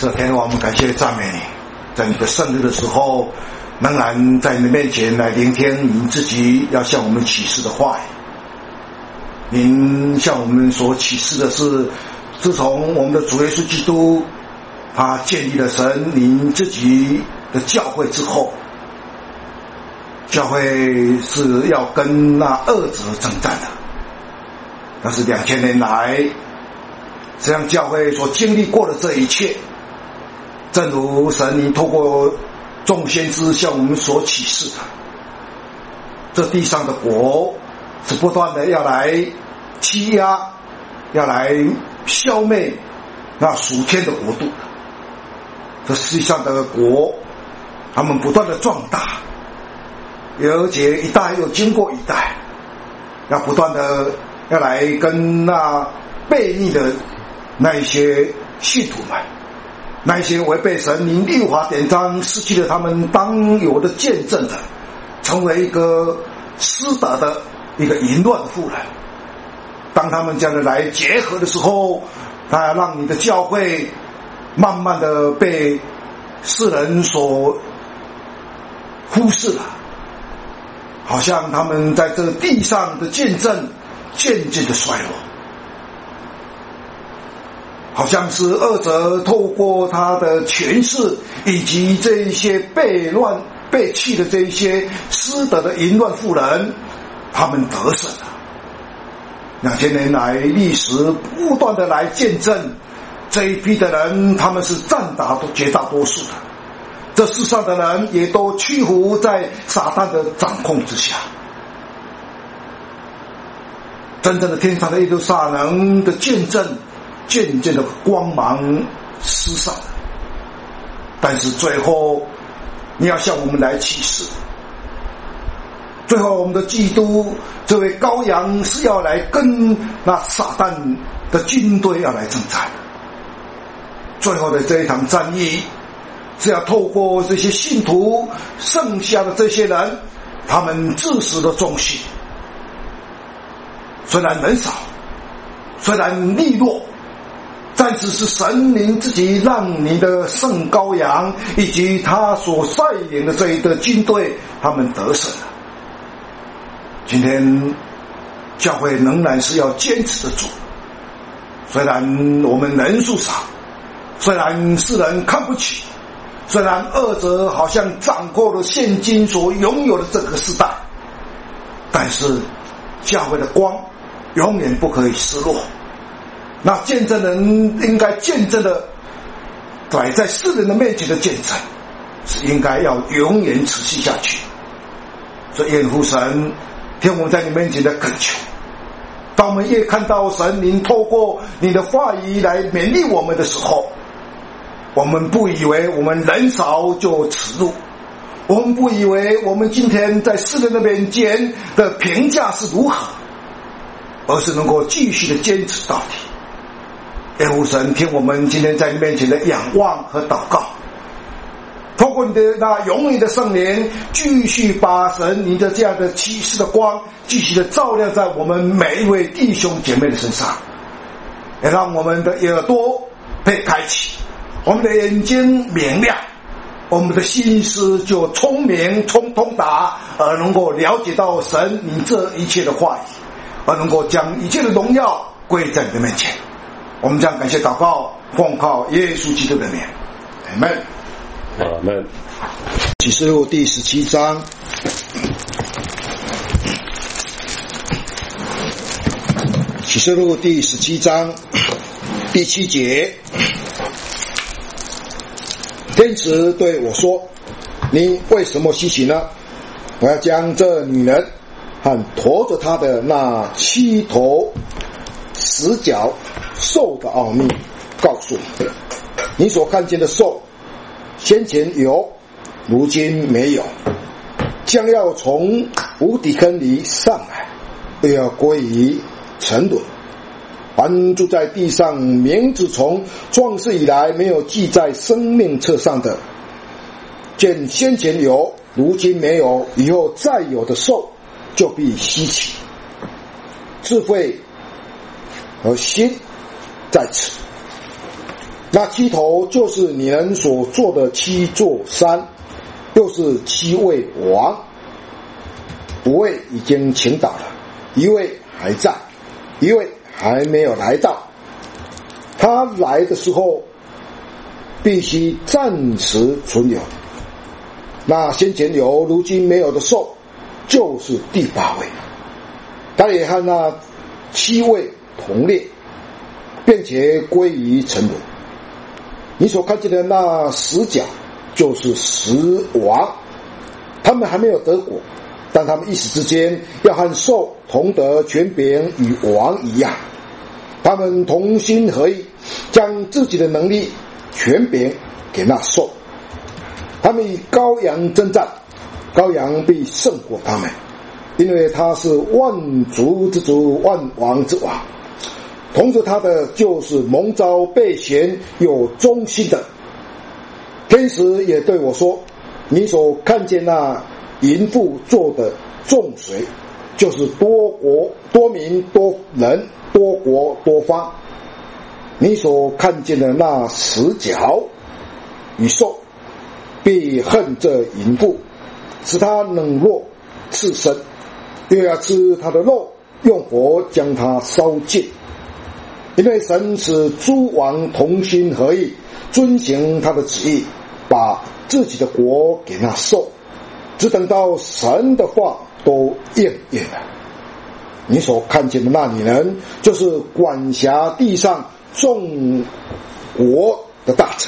是天父，我们感谢赞美你，在你的圣日的时候，仍然在你的面前来聆听您自己要向我们启示的话语。您向我们所启示的是，自从我们的主耶稣基督他建立了神您自己的教会之后，教会是要跟那恶者征战的。但是2000年来，这样教会所经历过的这一切，正如神您透过众先知向我们所启示的，这地上的国是不断的要来欺压，要来消灭那属天的国度的。这世上的国，他们不断的壮大，而且一代又经过一代，要不断的要来跟那悖逆的那一些信徒们，那一些违背神您律法典章，失去了他们当有的见证的，成为一个失德的一个淫乱的妇人。当他们这样的来结合的时候，他要让你的教会慢慢的被世人所忽视了，好像他们在这地上的见证渐渐的衰落，好像是恶者透过他的权势以及这一些背弃的这一些失德的淫乱妇人，他们得胜了。2000年来历史不断的来见证，这一批的人他们是占绝大多数的，这世上的人也都屈服在撒旦的掌控之下。真正的天上的耶路撒冷的见证渐渐的光芒失散了，但是最后你要向我们来启示，最后我们的基督这位羔羊是要来跟那撒旦的军队要来征战，最后的这一场战役是要透过这些信徒剩下的这些人，他们自始的忠心，虽然人少，虽然利落，但只是神灵自己让你的圣羔羊以及他所率领的这一个军队他们得胜了。今天教会仍然是要坚持得住，虽然我们人数少，虽然世人看不起，虽然恶者好像掌握了现今所拥有的这个时代，但是教会的光永远不可以失落。那见证人应该见证的摆在世人的面前的见证，是应该要永远持续下去。所以愿父神听我们在你面前的恳求，当我们越看到神您透过你的话语来勉励我们的时候，我们不以为我们人少就耻辱，我们不以为我们今天在世人的面前的评价是如何，而是能够继续的坚持到底。愿父神听我们今天在你面前的仰望和祷告，透过你的那永远的圣灵，继续把神你的这样的启示的光继续的照亮在我们每一位弟兄姐妹的身上，也让我们的耳朵被开启，我们的眼睛明亮，我们的心思就聪明通达，而能够了解到神你这一切的话语，而能够将一切的荣耀归在你的面前。我们将感谢祷告，奉靠耶稣基督的名，阿们。 阿们。 启示录第17章，启示录第17章第7节，天使对我说：“你为什么稀奇呢？我要将这女人和驮着她的那7头10角兽的奥秘告诉你。你所看见的兽，先前有，如今没有，将要从无底坑里上来，又要归于沉沦。凡住在地上，名字从创世以来没有记在生命册上的，见先前有，如今没有，以后再有的兽，就必稀奇。智慧和心在此， 那七头就是你人所做的七座山，又是七位王，5位已经倾倒了，一位还在，一位还没有来到。他来的时候必须暂时存留。那先前有如今没有的兽，就是第8位，他也和那7位同列，并且归于尘土。你所看见的那10角就是10王，他们还没有得果，但他们一时之间要和兽同得权柄与王一样，他们同心合意，将自己的能力权柄给那兽。他们与羔羊征战，羔羊必胜过他们，因为他是万族之主，万王之王。同着他的就是蒙召被选有忠心的。天使也对我说，你所看见那淫妇做的众水，就是多国多民多人多国多方。你所看见的那10角与兽，必恨这淫妇，使他冷落刺身，又要吃他的肉，用火将他烧尽。因为神使诸王同心合意，遵行他的旨意，把自己的国给那兽，只等到神的话都应验了。你所看见的那女人，就是管辖地上众国的大臣。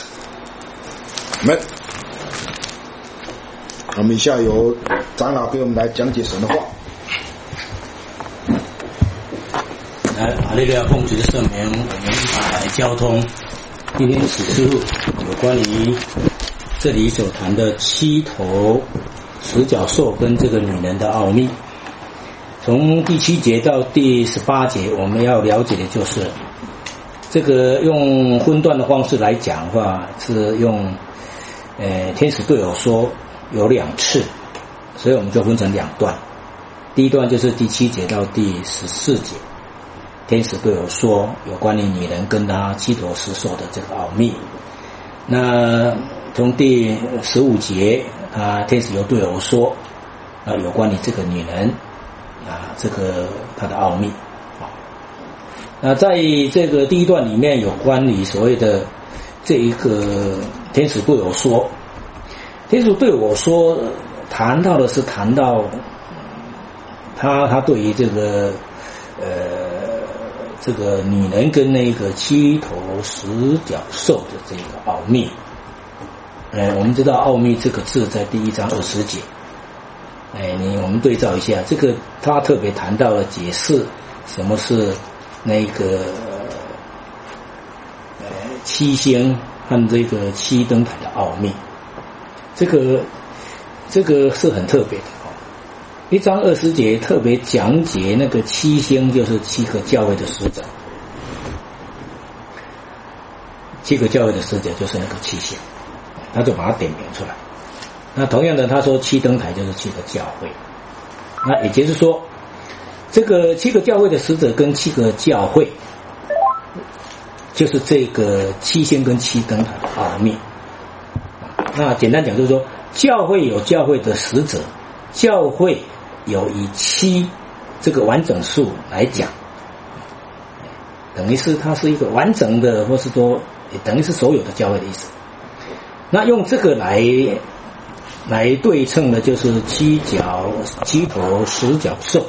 我们以下由长老给我们来讲解神的话。 来，哈利路亚，奉主的圣名，我们一起来交通今天启示录有关于这里所谈的7头10角兽跟这个女人的奥秘。从第7节到第18节，我们要了解的就是这个用分段的方式来讲的话，是用天使对我说有2次，所以我们就分成2段。第一段就是第7节到第14节，天使对我说有关于女人跟她7头10兽的这个奥秘。那从第15节，天使又对我说有关于这个女人这个她的奥秘。那在这个第一段里面，有关于所谓的这一个天使对我说，天使对我说谈到的是谈到他对于这个这个女人跟那个7头10角兽的这个奥秘。我们知道奥秘这个字在第1章20节，我们对照一下，这个他特别谈到了解释什么是那个7星和这个7灯台的奥秘。这个是很特别的1章20节特别讲解那个7星就是7个教会的使者，7个教会的使者就是那个7星，他就把它点名出来。那同样的，他说7灯台就是7个教会，那也就是说这个7个教会的使者跟7个教会，就是这个7星跟7灯台的奥秘。那简单讲就是说，教会有教会的使者，教会有以7这个完整数来讲，等于是它是一个完整的，或是说也等于是所有的教会的意思。那用这个来对称的就是7头10角兽，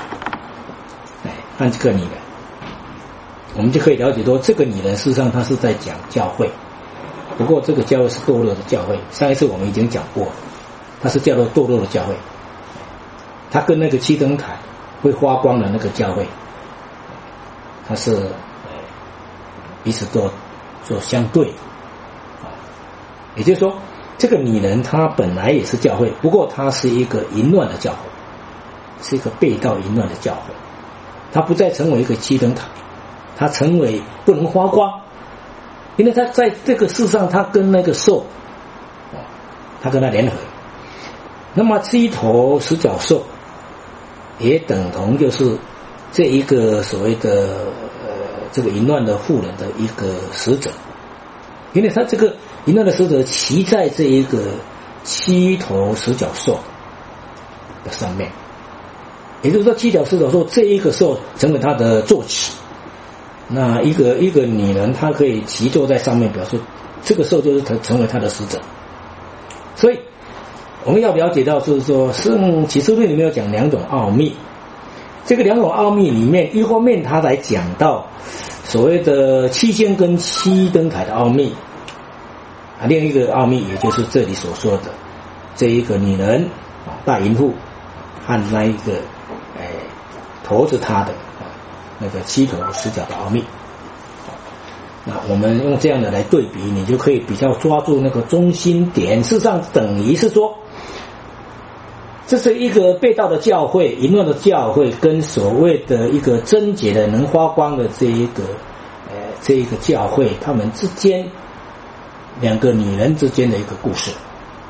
和这个女人，我们就可以了解说，这个女人事实上她是在讲教会，不过这个教会是堕落的教会，上一次我们已经讲过，它是叫做堕落的教会，它跟那个7灯台会发光的那个教会，它是彼此做相对。也就是说，这个女人她本来也是教会，不过她是一个淫乱的教会，是一个背道淫乱的教会，她不再成为一个7灯台，她成为不能发光，因为她在这个世上，她跟那个兽，她跟他联合。那么7头10角兽也等同就是这一个所谓的这个淫乱的妇人的一个使者， 因为他这个淫乱的使者骑在这一个七头十角兽的上面，也就是说七角十角兽这一个兽成为他的坐骑。那一个女人她可以骑坐在上面，表示这个兽就是成为他的使者。所以我们要了解到，就是说启示录里面有讲两种奥秘，这个两种奥秘里面，一方面他来讲到所谓的七星跟七灯台的奥秘，另一个奥秘也就是这里所说的这一个女人大淫妇和那一个驮着她的那个七头十角的奥秘。那我们用这样的来对比，你就可以比较抓住那个中心点。事实上等于是说，这是一个被盗的教会，淫乱的教会，跟所谓的一个贞洁的能发光的这一个教会，他们之间两个女人之间的一个故事。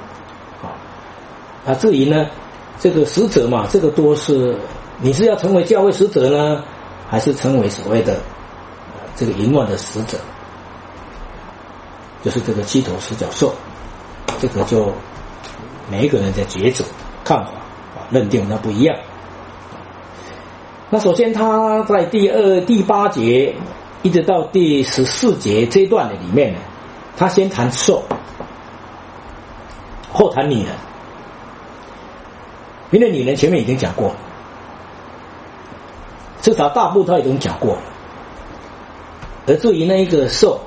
至于呢这个使者嘛，这个多是你是要成为教会使者呢，还是成为所谓的这个淫乱的使者，就是这个七头十角兽，这个就每一个人的抉择看法认定那不一样。那首先他在第8节一直到第14节这一段的里面呢，他先谈兽，后谈女人。因为女人前面已经讲过了，至少大部分他已经讲过了。而至于那一个兽，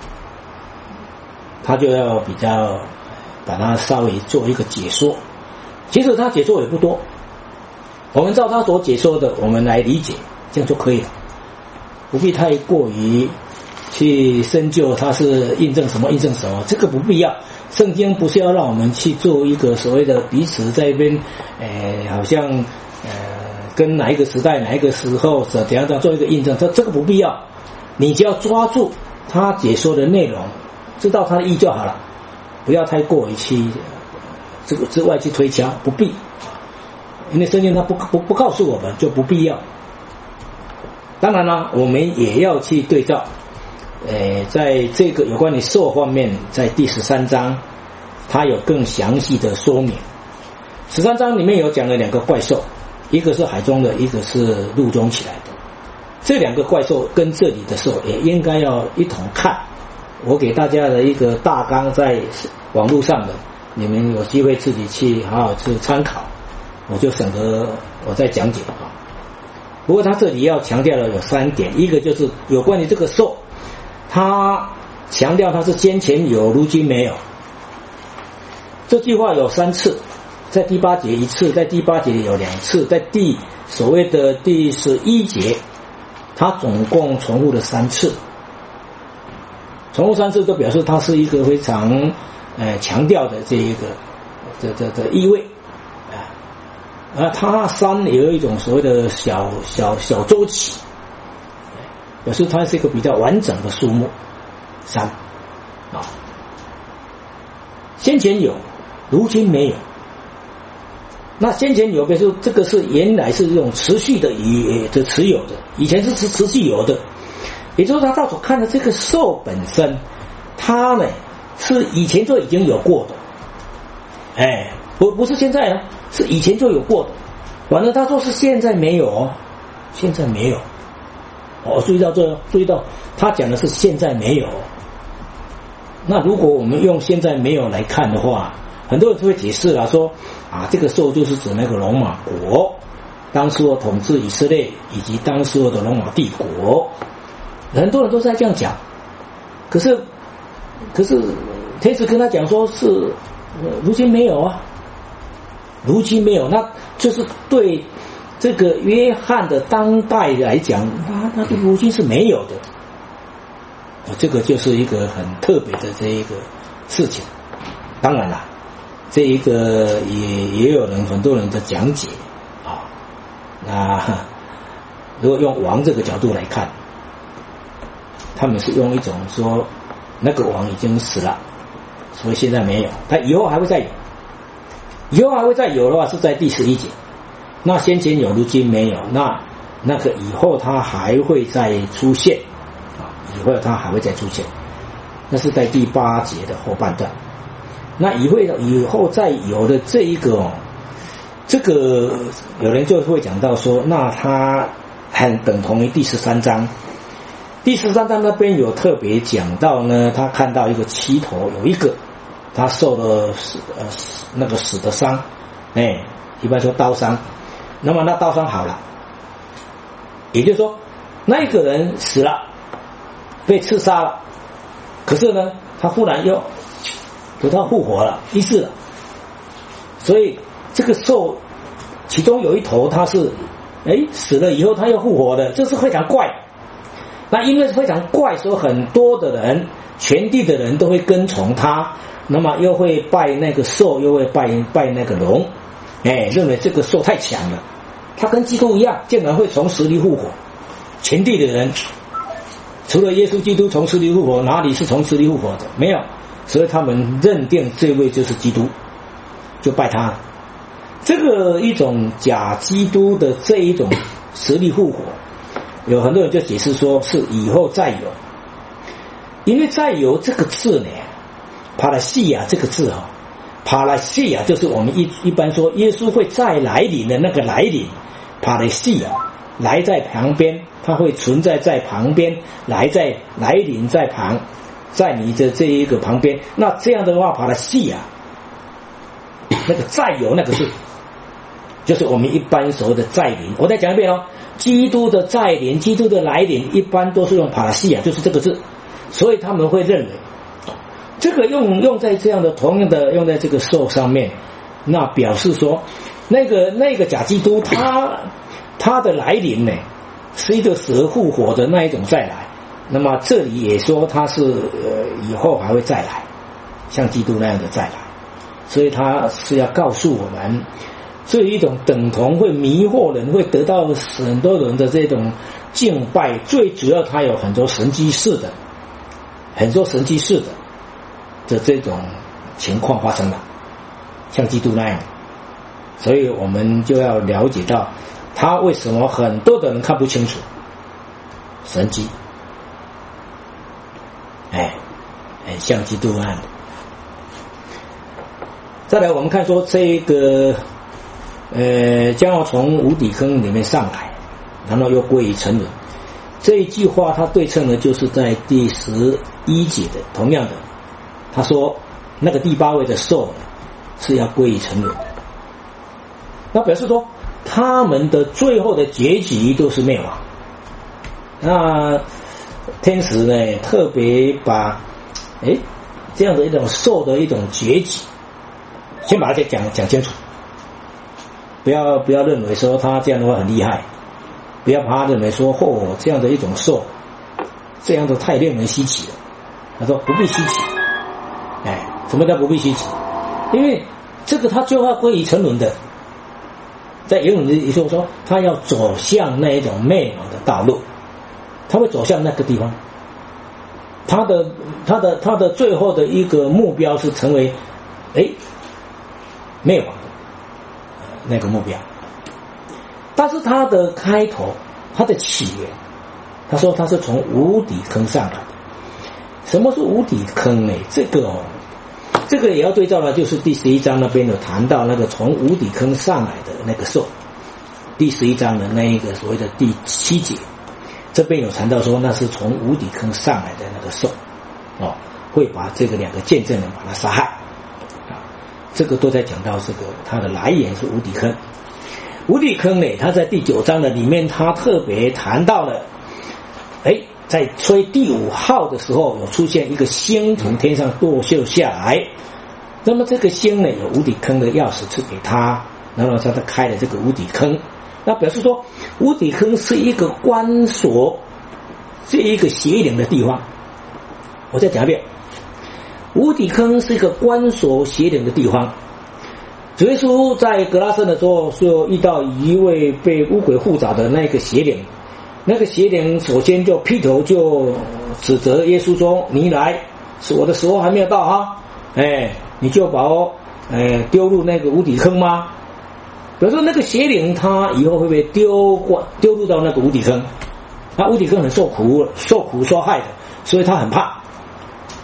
他就要比较把它稍微做一个解说。其实他解说也不多，我们照他所解说的我们来理解，这样就可以了，不必太过于去深究它是印证什么，这个不必要。圣经不是要让我们去做一个所谓的彼此在一边好像跟哪一个时代哪一个时候怎样做一个印证，这个不必要。你只要抓住他解说的内容，知道他的意就好了，不要太过于去这个之外去推敲，不必。因为圣经他不告诉我们，就不必要。当然了，我们也要去对照在这个有关于兽方面，在第13章它有更详细的说明。13章里面有讲了两个怪兽，一个是海中的，一个是陆中起来的。这两个怪兽跟这里的兽也应该要一同看。我给大家的一个大纲在网络上的，你们有机会自己去好好去参考，我就省得我再讲解。不过他这里要强调的有3点，一个就是有关于这个兽，他强调他是先前有，如今没有。这句话有3次，在第8节1次，在第8节有2次，在所谓的第11节，他总共重复了3次。重复3次都表示他是一个非常强调的这一个这意味它3也有一种所谓的小周期，表示它是一个比较完整的数目。3先前有，如今没有。那先前有，比如说这个是原来是这种持续的持有的，以前是持续有的，也就是他到所看的这个兽本身，它呢是以前就已经有过的，不是现在啊，是以前就有过的。反正他说是现在没有，现在没有。注意到他讲的是现在没有。那如果我们用现在没有来看的话，很多人就会解释了，说这个兽就是指那个罗马国，当时统治以色列以及当时的罗马帝国。很多人都在这样讲，可是天使跟他讲说是如今没有啊，如今没有，那就是对这个约翰的当代来讲，那如今是没有的。这个就是一个很特别的这一个事情。当然了，这一个也有很多人的讲解那如果用王这个角度来看，他们是用一种说那个王已经死了，所以现在没有，他以后还会再有，以后还会再有的话是在第11节。那先前有，如今没有，那个以后他还会再出现，以后他还会再出现。 那是在第8节的后半段。那以后再有的这一个这个有人就会讲到说，那它很等同于第13章。第13章那边有特别讲到呢，他看到一个七头，有一个他受了那个死的伤，一般说刀伤，那么那刀伤好了，也就是说那一个人死了，被刺杀了，可是呢他忽然又得到复活了，医治了，所以这个兽其中有一头他是死了以后他又复活的，这是非常怪。那因为非常怪，所以很多的人，全地的人都会跟从他，那么又会拜那个兽，又会拜那个龙，认为这个兽太强了，他跟基督一样，竟然会从死里复活。全地的人除了耶稣基督从死里复活，哪里是从死里复活的？没有，所以他们认定这位就是基督，就拜他。这个一种假基督的这一种死里复活，有很多人就解释说是以后再有，因为再有这个字呢，帕拉西亚这个字帕拉西亚就是我们一般说耶稣会再来临的那个来临，帕拉西亚来在旁边，它会存在在旁边，来临在旁，在你的这一个旁边。那这样的话，帕拉西亚那个再有那个字，就是我们一般所谓的再临。我再讲一遍基督的再临，基督的来临，一般都是用帕拉西亚，就是这个字，所以他们会认为这个用在这样的同样的用在这个兽上面，那表示说那个假基督他的来临呢是一个死而复活的那一种再来。那么这里也说他是以后还会再来，像基督那样的再来，所以他是要告诉我们。这一种等同会迷惑人，会得到很多人的这种敬拜，最主要它有很多神迹式的这种情况发生了，像基督那样，所以我们就要了解到他为什么很多的人看不清楚神迹，很像基督那样的。再来我们看说这个将要从无底坑里面上来，然后又归于沉沦。这一句话它对称的就是在第11节的，同样的，他说那个第8位的兽是要归于沉沦，那表示说他们的最后的结局都是灭亡。那天使呢特别把这样的一种兽的一种结局先把它讲清楚，不要认为说他这样的话很厉害，不要把他认为说这样的一种兽，这样的太令人稀奇了。他说不必稀奇，什么叫不必稀奇？因为这个他就要归于沉沦的，在原文的意思说他要走向那一种灭亡的道路，他会走向那个地方，他的最后的一个目标是成为灭亡那个目标。但是他的开头，他的起源，他说他是从无底坑上来的。什么是无底坑呢？这个也要对照了，就是第11章那边有谈到那个从无底坑上来的那个兽，第11章的那一个所谓的第7节，这边有谈到说那是从无底坑上来的那个兽，会把这个2个见证人把他杀害，这个都在讲到这个它的来源是无底坑。无底坑呢，它在第9章的里面，它特别谈到了，在吹第5号的时候，有出现一个星从天上堕秀下来，那么这个星呢，有无底坑的钥匙赐给他，然后他开了这个无底坑，那表示说无底坑是一个关锁这一个邪灵的地方。我再讲一遍，无底坑是一个关锁邪灵的地方。主耶稣在格拉森的时候，就遇到一位被污鬼附着的那个邪灵，那个邪灵首先就劈头就指责耶稣说：“你来，我的时候还没有到啊！你就把我丢入那个无底坑吗？”比如说那个邪灵他以后会被丢入到那个无底坑，那无底坑很受苦受害的，所以他很怕。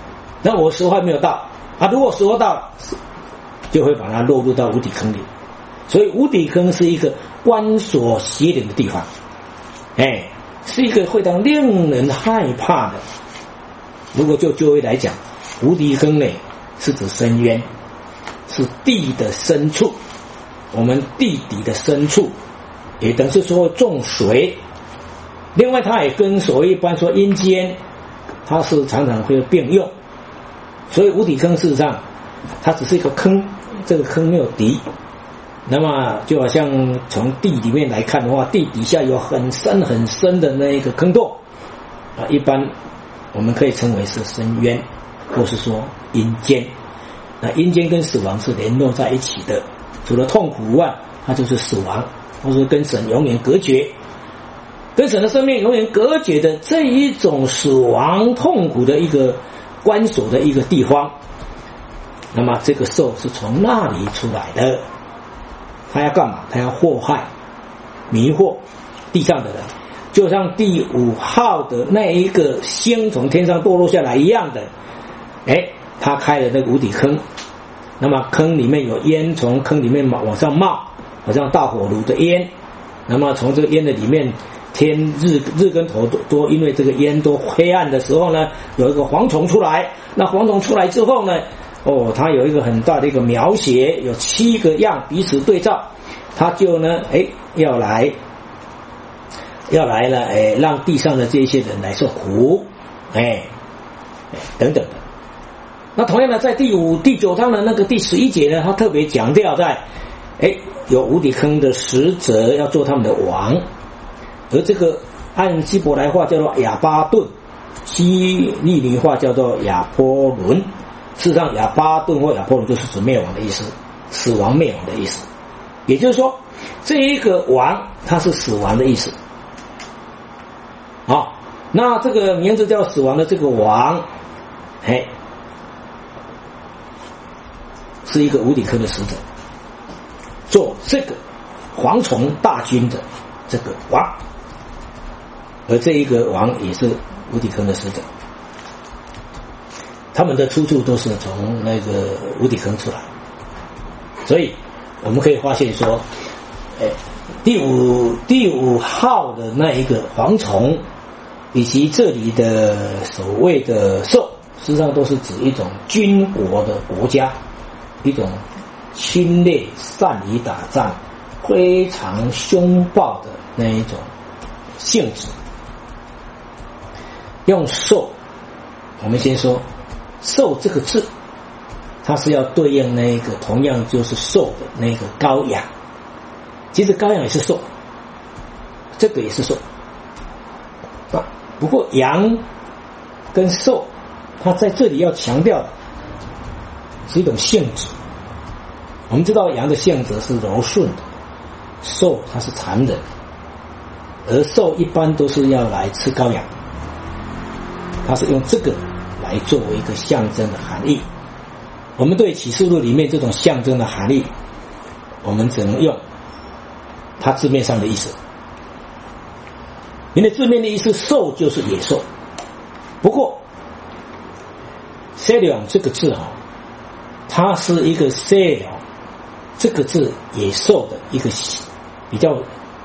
那我时候还没有到啊，如果时候到了，就会把它落入到无底坑里。所以无底坑是一个关锁邪灵的地方，是一个非常令人害怕的。如果就旧约来讲，无底坑呢是指深渊，是地的深处，我们地底的深处，也等于说重水。另外它也跟所谓一般说阴间，它是常常会并用。所以无底坑事实上它只是一个坑，这个坑没有底。那么就好像从地里面来看的话，地底下有很深很深的那一个坑洞啊，一般我们可以称为是深渊，或是说阴间。那阴间跟死亡是联络在一起的，除了痛苦外，它就是死亡，或是跟神永远隔绝，跟神的生命永远隔绝的这一种死亡痛苦的一个关锁的一个地方。那么这个兽是从那里出来的，他要干嘛？他要祸害迷惑地上的人，就像第5号的那一个星从天上堕落下来一样的，他开了那个无底坑，那么坑里面有烟从坑里面往上冒，好像大火炉的烟，那么从这个烟的里面，天日跟头多因为这个烟多黑暗的时候呢，有一个蝗虫出来，那蝗虫出来之后呢，它有一个很大的一个描写，有7个样彼此对照，它就呢要来了，让地上的这些人来受苦，等等的。那同样的，在第9章的那个第11节呢，他特别强调在有无底坑的使者要做他们的王，而这个按希伯来话叫做亚巴顿，希利尼话叫做亚波伦。事实上亚巴顿或亚波伦就是指灭亡的意思，死亡灭亡的意思，也就是说这一个王它是死亡的意思。好，那这个名字叫死亡的这个王是一个无底坑的使者，做这个蝗虫大军的这个王，而这一个王也是无底坑的使者，他们的出处都是从那个无底坑出来。所以我们可以发现说第五号的那一个蝗虫以及这里的所谓的兽，实际上都是指一种军国的国家，一种侵略善于打仗非常凶暴的那一种性质。用兽，我们先说兽这个字，它是要对应那个同样就是兽的那个羔羊，其实羔羊也是兽，这个也是兽不过羊跟兽它在这里要强调的是一种性质。我们知道羊的性质是柔顺的，兽它是残忍，而兽一般都是要来吃羔羊，它是用这个来作为一个象征的含义。我们对启示录里面这种象征的含义，我们只能用它字面上的意思。因为字面的意思兽就是野兽，不过 Selion 这个字它是一个 Selion 这个字野兽的一个比较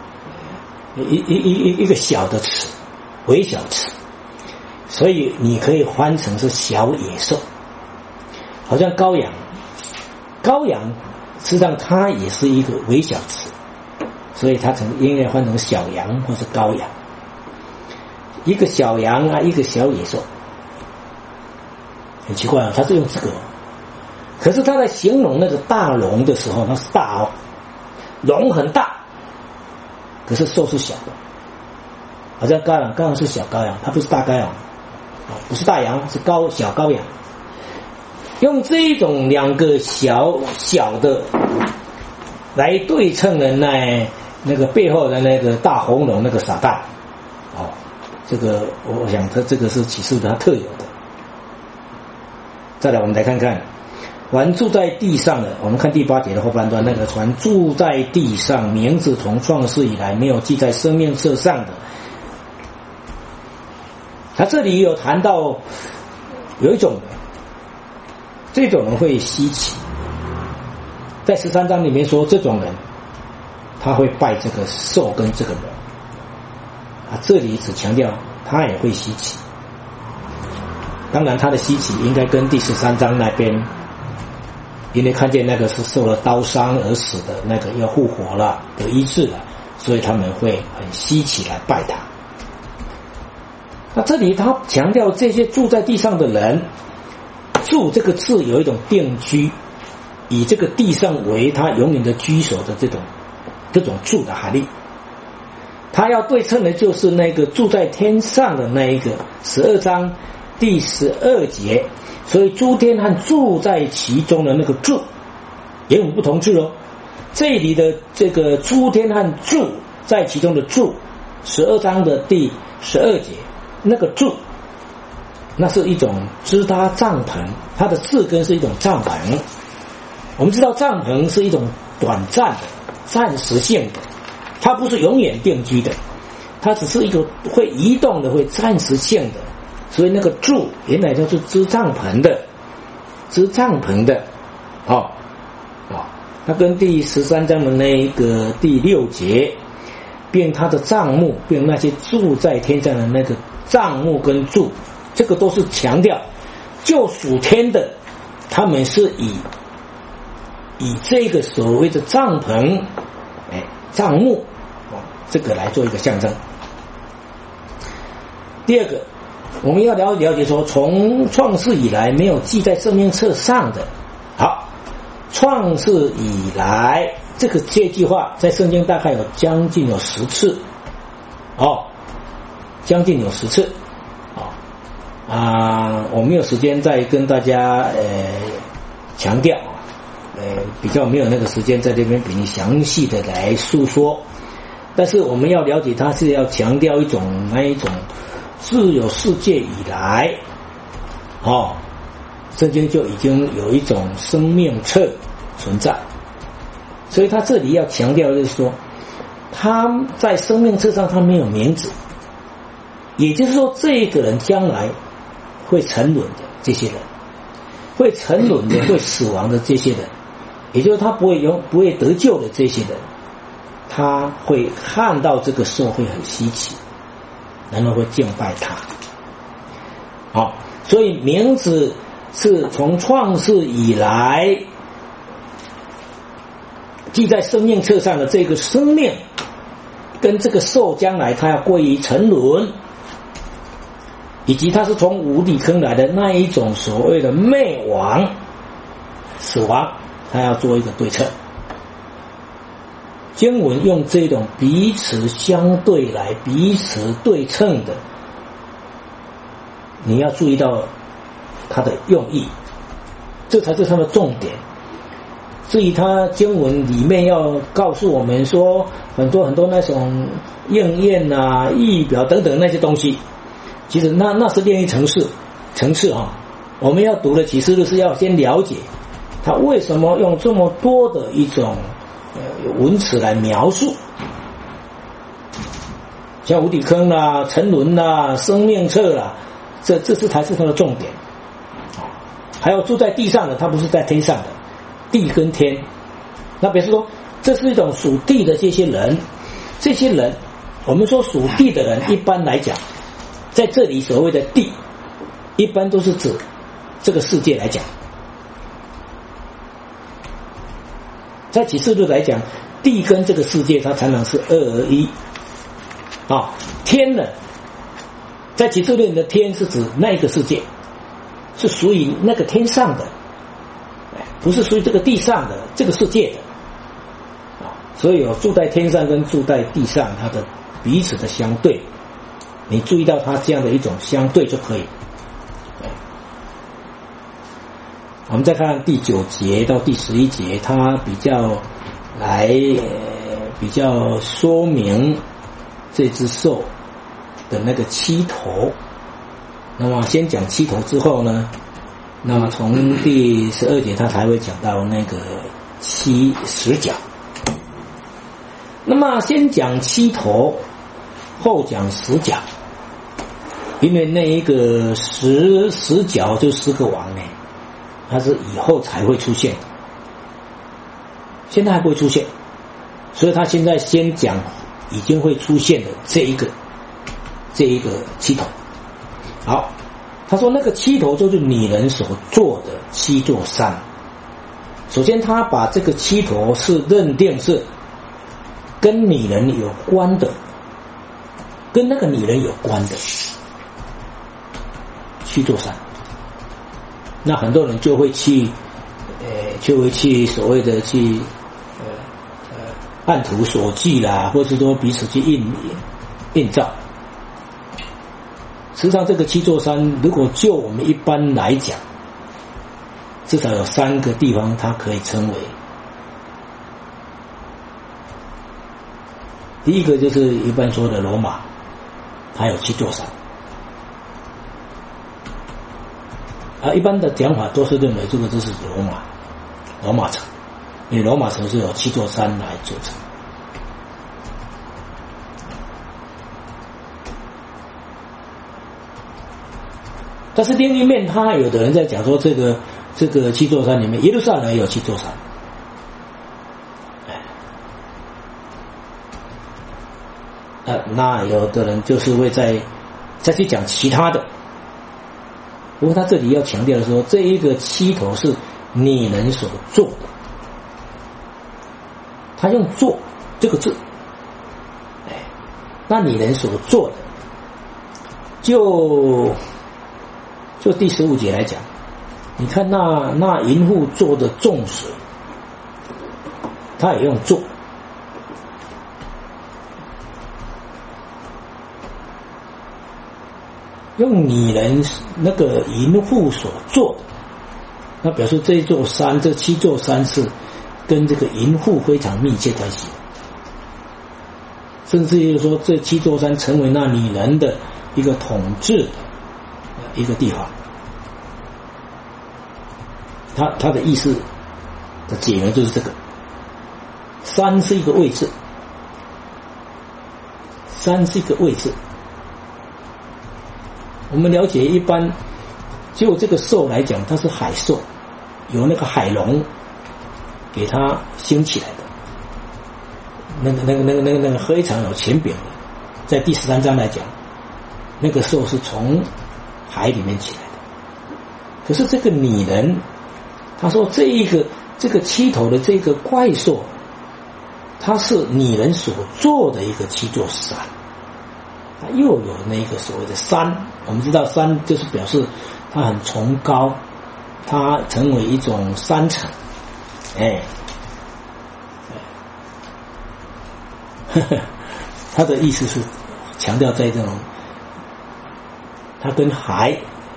一个小的词，微小词，所以你可以翻成是小野兽，好像羔羊实际上它也是一个微小词，所以它应该翻成小羊或是羔羊，一个小羊啊，一个小野兽，很奇怪它是用这个，可是它在形容那个大龙的时候，它是大龙很大，可是兽是小的，好像羔羊是小羔羊，它不是大羔羊不是大羊，是小羔羊。用这种2个小的来对称的那个背后的那个大红龙那个撒旦这个我想它这个是启示它特有的。再来我们来看看凡住在地上的，我们看第8节的后半段，那个凡住在地上名字从创世以来没有记在生命册上的，他这里有谈到有一种这种人会稀奇。在13章里面说，这种人他会拜这个兽跟这个人啊，这里只强调他也会稀奇。当然他的稀奇应该跟第13章那边，因为看见那个是受了刀伤而死的那个要复活了，得医治了，所以他们会很稀奇来拜他。那这里他强调这些住在地上的人，住这个字有一种定居，以这个地上为他永远的居所的这种住的含义。他要对称的就是那个住在天上的那一个12章第12节，所以诸天和住在其中的那个住也有不同字哦。这里的这个诸天和住在其中的住，12章的第12节那个住，那是一种支搭帐篷，它的字根是一种帐篷。我们知道帐篷是一种短暂的暂时性的，它不是永远定居的，它只是一个会移动的会暂时性的，所以那个住原来就是支帐篷的它跟第13章的那一个第6节，并他的帐幕，并那些住在天上的那个帐幕跟住，这个都是强调就属天的，他们是以这个所谓的帐篷帐幕这个来做一个象征。第二个，我们要了解说，从创世以来没有记在生命册上的。好，创世以来这句话在圣经大概将近有10次将近有10次我没有时间再跟大家强调，比较没有那个时间在这边比你详细的来诉说，但是我们要了解，它是要强调那一种自有世界以来圣经就已经有一种生命册存在，所以他这里要强调的就是说，他在生命册上他没有名字，也就是说这个人将来会沉沦的这些人，会沉沦的会死亡的这些人，也就是他不会得救的这些人，他会看到这个兽会很稀奇，然后会敬拜他。所以名字是从创世以来记在生命册上的这个生命，跟这个兽将来他要归于沉沦，以及他是从无底坑来的那一种所谓的灭亡死亡，他要做一个对称。经文用这种彼此相对来彼此对称的，你要注意到它的用意，这才是它的重点。至于它经文里面要告诉我们说很多那种应验预表等等那些东西，其实那是另一层次我们要读的启示录是要先了解它为什么用这么多的一种文词来描述，像无底坑沉沦生命册这是才是它的重点。还有住在地上的，它不是在天上的，地跟天，那表示说这是一种属地的这些人，我们说属地的人，一般来讲在这里所谓的地一般都是指这个世界来讲，在启示录来讲，地跟这个世界它常常是2而1天呢，在启示录里的天是指那个世界，是属于那个天上的，不是属于这个地上的这个世界的所以有住在天上跟住在地上它的彼此的相对，你注意到它这样的一种相对就可以。我们再看第9节到第11节，它比较说明这只兽的那个7头。那么先讲7头之后呢，那么从第12节它才会讲到那个10角。那么先讲7头，后讲10角，因为那一个10角就10个王它是以后才会出现的，现在还不会出现，所以他现在先讲已经会出现的这一个七头。好，他说那个七头就是女人所做的七座山。首先他把这个七头是认定是跟女人有关的，跟那个女人有关的七座山。那很多人就会去所谓的去按图索骥啦，或是说彼此去映照。实际上这个七座山如果就我们一般来讲，至少有3个地方它可以称为。第一个就是一般说的罗马，它有7座山。一般的讲法都是认为这个就是罗马城，因为罗马城是由7座山来组成。但是另一面，他有的人在讲说这个7座山里面，耶路撒冷也有7座山。那有的人就是会再去讲其他的。不过他这里要强调的说，这一个七头是女人所做的，他用做这个字，那女人所做的，就第15节来讲，你看那淫妇做的重水，他也用做。用女人那个淫妇所做的，那表示这一座山，这7座山是跟这个淫妇非常密切关系，甚至于说这7座山成为那女人的一个统治的一个地方。他的意思的解明就是这个，山是一个位置，山是一个位置。我们了解一般就这个兽来讲，它是海兽，有那个海龙给它兴起来的，那个非常有权柄的，在第13章来讲，那个兽是从海里面起来的。可是这个女人，他说这个7头的这个怪兽，它是女人所做的一个7座山。它又有那个所谓的山，我们知道山就是表示它很崇高，它成为一种山城，他的意思是强调在这种，它跟海、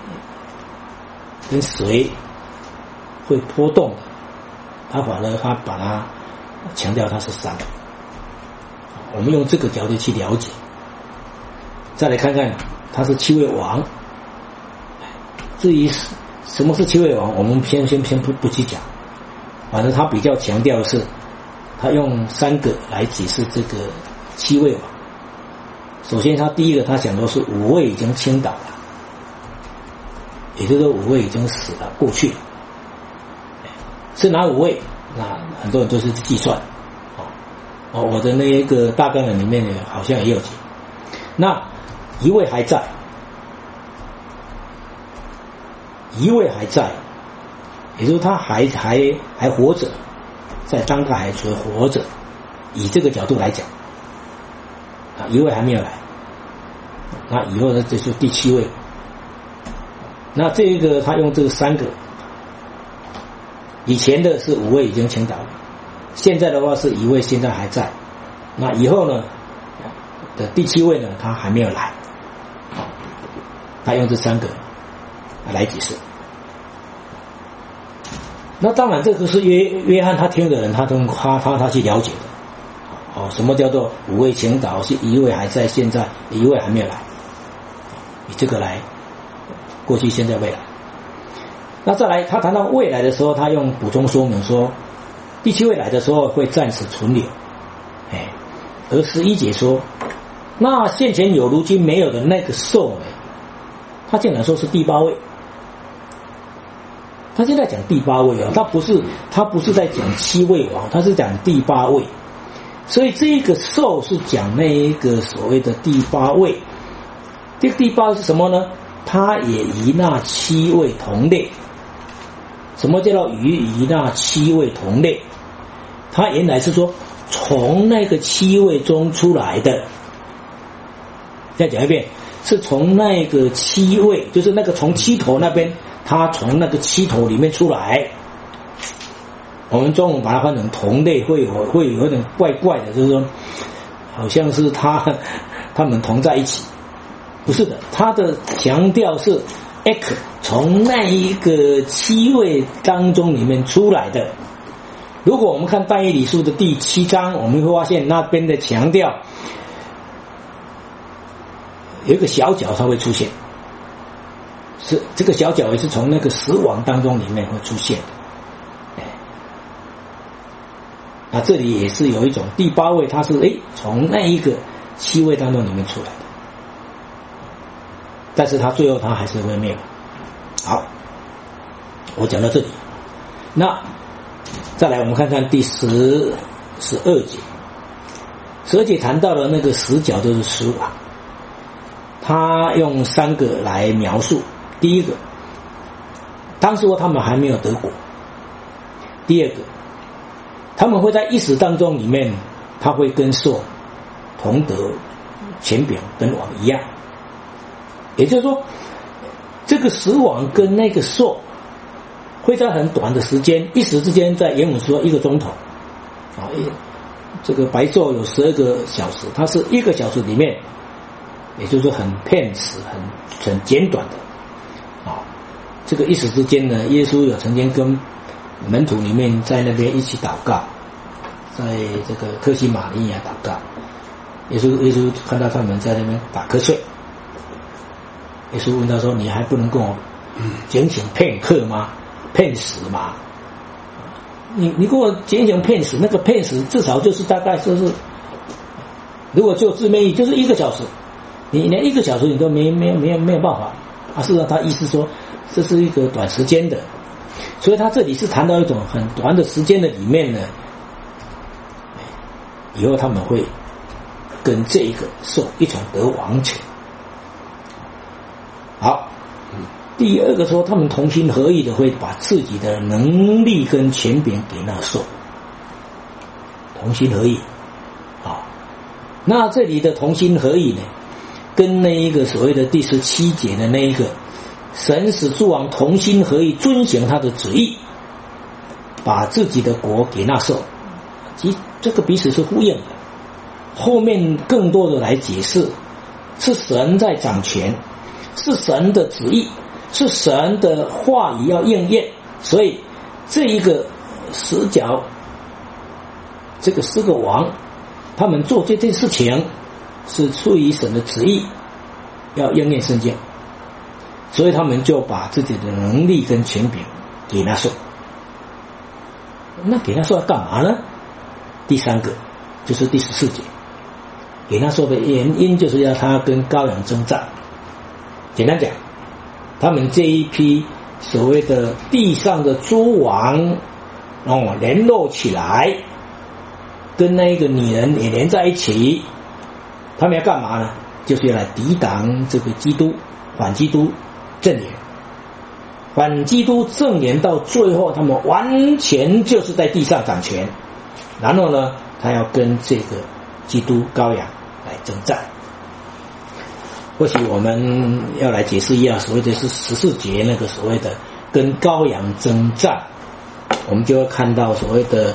跟水会波动的，他把它强调它是山。我们用这个角度去了解。再来看看他是7位王，至于什么是7位王，我们先不去讲，反正他比较强调的是，他用3个来解释这个7位王。首先他第一个他讲的是5位已经倾倒了，也就是说5位已经死了，过去了。是哪5位？那很多人都是计算，我的那一个大纲里面好像也有写。那1位还在，1位还在，也就是他还活着，在当代还活着。以这个角度来讲，1位还没有来，那以后呢，这就是第7位。那这个他用这个3个，以前的是5位已经倾倒了，现在的话是1位现在还在，那以后呢的第7位呢，他还没有来。他用这3个来解释。那当然这个是约翰他听的人，他去了解的。什么叫做5位倾倒，是1位还在，现在1位还没有来，以这个来过去现在未来。那再来他谈到未来的时候，他用补充说明说，第7位来的时候会暂时存留，而11节说，那现前有如今没有的那个兽呢，他竟然说是第8位。 他现在讲第8位他不是在讲7位王，他是讲第8位。所以这个兽是讲那一个所谓的第8位。这个第8位是什么呢？他也与那7位同类。什么叫做与那7位同类？他原来是说从那个7位中出来的。再讲一遍，是从那个7位，就是那个从7头那边，他从那个7头里面出来。我们中文把它换成同类，会有点怪怪的，就是说好像是他们同在一起，不是的，他的强调是 X 从那一个7位当中里面出来的。如果我们看但以理书的第7章，我们会发现那边的强调有一个小角它会出现，是这个小角也是从那个10王当中里面会出现。这里也是有一种第8位，它是从那一个7位当中里面出来的，但是它最后它还是会灭亡。好，我讲到这里，那再来我们看看第12节。12节谈到了那个10角就是10王，他用3个来描述。第一个，当时他们还没有得国；第二个，他们会在一时当中里面，他会跟兽同得权柄，跟王一样。也就是说，这个10王跟那个兽会在很短的时间，一时之间，在原文说1个钟头这个白昼有12个小时，它是1个小时里面，也就是很片时、很简短的这个一时之间呢，耶稣有曾经跟门徒里面在那边一起祷告，在这个客西马尼亚祷告。耶稣看到他们在那边打瞌睡，耶稣问他说：“你还不能跟我警醒片刻吗？片时吗？你跟我警醒片时，那个片时至少就是大概就是，如果就字面意就是1个小时，你连1个小时你都没有办法事实上他意思说这是一个短时间的。”所以他这里是谈到一种很短的时间的里面呢，以后他们会跟这一个兽一同得王权。好，第二个说他们同心合意的会把自己的能力跟权柄给那兽，同心合意。那这里的同心合意呢，跟那一个所谓的第17节的那一个神使诸王同心合意遵行他的旨意，把自己的国给那兽，即这个彼此是呼应的。后面更多的来解释，是神在掌权，是神的旨意，是神的话语要应验。所以这一个10角，这个4个王，他们做这件事情是出于神的旨意，要应验圣经。所以他们就把自己的能力跟权柄给那兽。那给那兽要干嘛呢？第3个就是第14节，给那兽的原因就是要他跟羔羊征战。简单讲，他们这一批所谓的地上的诸王联络起来，跟那个女人也连在一起，他们要干嘛呢？就是要来抵挡这个基督，反基督正言，反基督正言到最后，他们完全就是在地上掌权。然后呢，他要跟这个基督羔羊来征战。或许我们要来解释一下所谓的是14节那个所谓的跟羔羊征战，我们就会看到所谓的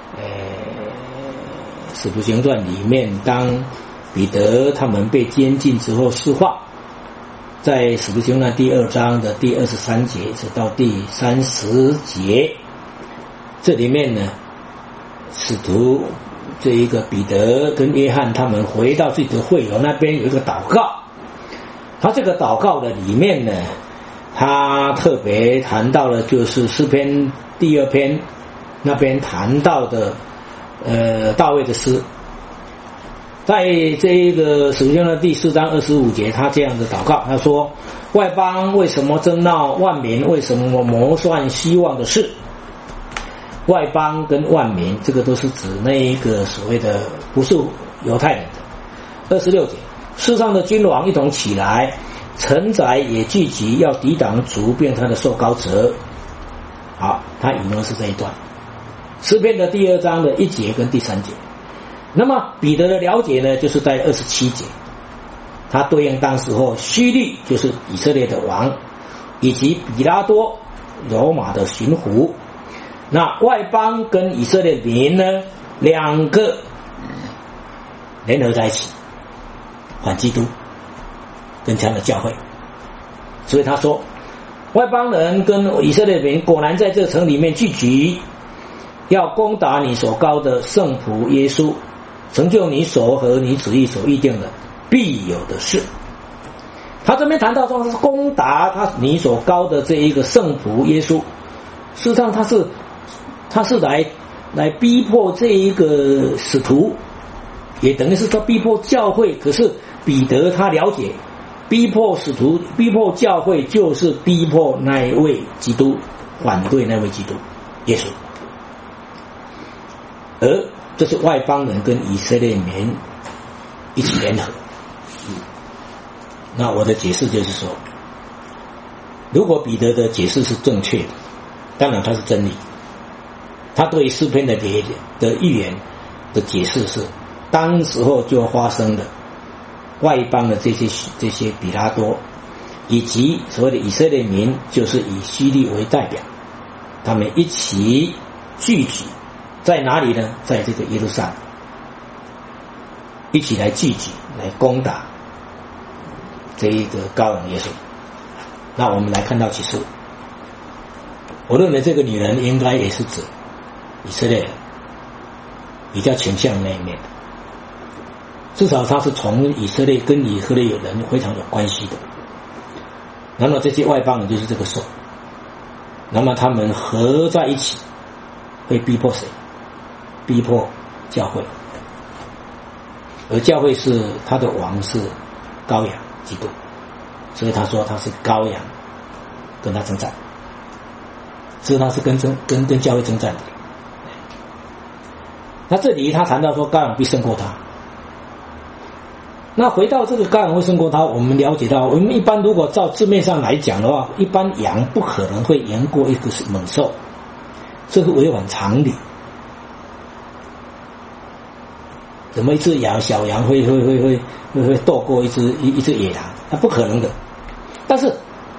使徒行传里面，当彼得他们被监禁之后释放，在使徒行传第2章的第23节直到第30节，这里面呢，使徒这一个彼得跟约翰他们回到自己的会友那边有一个祷告。他这个祷告的里面呢，他特别谈到了就是诗篇第2篇那边谈到的大卫的诗， 在这个使徒行传第4章25节，他这样的祷告，他说：外邦为什么争闹，万民为什么谋算希望的事？外邦跟万民，这个都是指那一个所谓的不是犹太人的。26节，世上的君王一同起来，臣宰也聚集，要抵挡主并他的受膏者。好，他引用的是这一段诗篇的第2章的1节跟第3节。那么彼得的了解呢，就是在27节，他对应当时候希律就是以色列的王，以及比拉多罗马的巡抚。那外邦跟以色列民呢，两个联合在一起反基督跟这样的教会。所以他说外邦人跟以色列民果然在这城里面聚集，要攻打你所膏的圣仆耶稣，成就你所和你旨意所预定的必有的事。他这边谈到说是攻打你所膏的这一个圣仆耶稣，事实上他是来逼迫这一个使徒，也等于是他逼迫教会。可是彼得他了解，逼迫使徒逼迫教会就是逼迫那一位基督，反对那位基督耶稣。而这是外邦人跟以色列民一起联合。那我的解释就是说，如果彼得的解释是正确的，当然它是真理。他对诗篇的预言的解释是当时候就发生的外邦的这些比拉多以及所谓的以色列民，就是以希律为代表，他们一起聚集在哪里呢？在这个耶路撒冷，一起来聚集来攻打这一个羔羊耶稣。那我们来看到启示录，我认为这个女人应该也是指以色列人，比较倾向那一面，至少他是从以色列跟以色列人非常有关系的。那么这些外邦人就是这个手，那么他们合在一起会逼迫谁？逼迫教会，而教会是他的王是羔羊基督，所以他说他是羔羊跟他征战，所以他是跟教会征战的。那这里他谈到说羔羊必胜过他。那回到这个羔羊会胜过他，我们了解到，我们一般如果照字面上来讲的话，一般羊不可能会赢过一个猛兽，这是违反常理。怎么一只小羊会斗过一只野狼？那不可能的。但是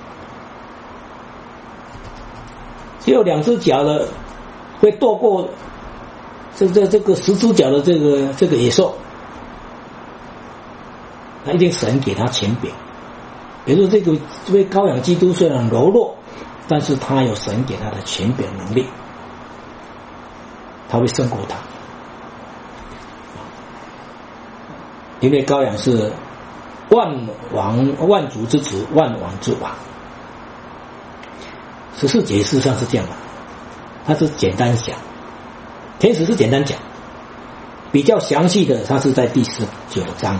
只有2只脚的会斗过这个10只脚的这个野兽，那一定神给他权柄。比如说这位羔羊基督虽然柔弱，但是他有神给他的权柄能力，他会胜过他。因为羔羊是万族之子，万王之王。14节事实上是这样的，他是简单讲，天使是简单讲，比较详细的他是在第19章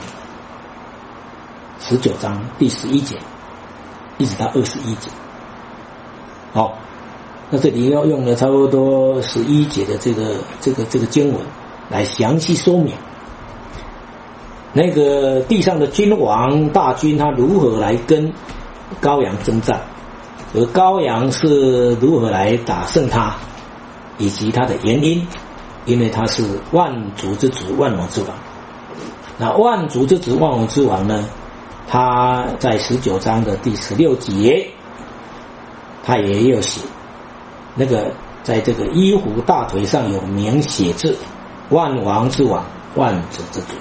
第11节一直到21节。好，那这里要用了差不多11节的这个经文来详细说明那个地上的君王大军他如何来跟羔羊征战，而羔羊是如何来打胜他，以及他的原因。因为他是万族之子，万王之王。那万族之子，万王之王呢，他在19章的第16节他也有写，那个在这个衣服大腿上有明写字，万王之王，万族之主。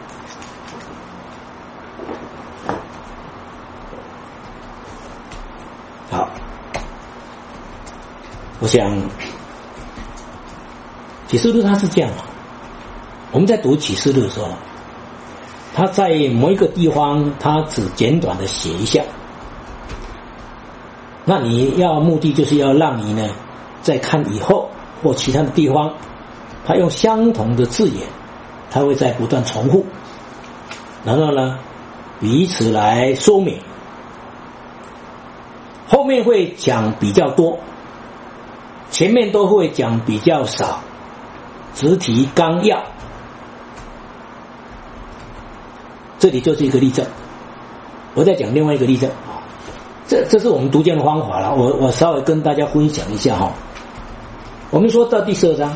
好，我想启示录它是这样，我们在读启示录的时候，他在某一个地方他只简短的写一下，那你要目的就是要让你呢再看以后或其他的地方他用相同的字眼，他会再不断重复， 然后呢彼此来说明，后面会讲比较多，前面都会讲比较少，只提纲要。这里就是一个例证，我再讲另外一个例证，这是我们读经的方法了，我稍微跟大家分享一下哈。我们说到第12章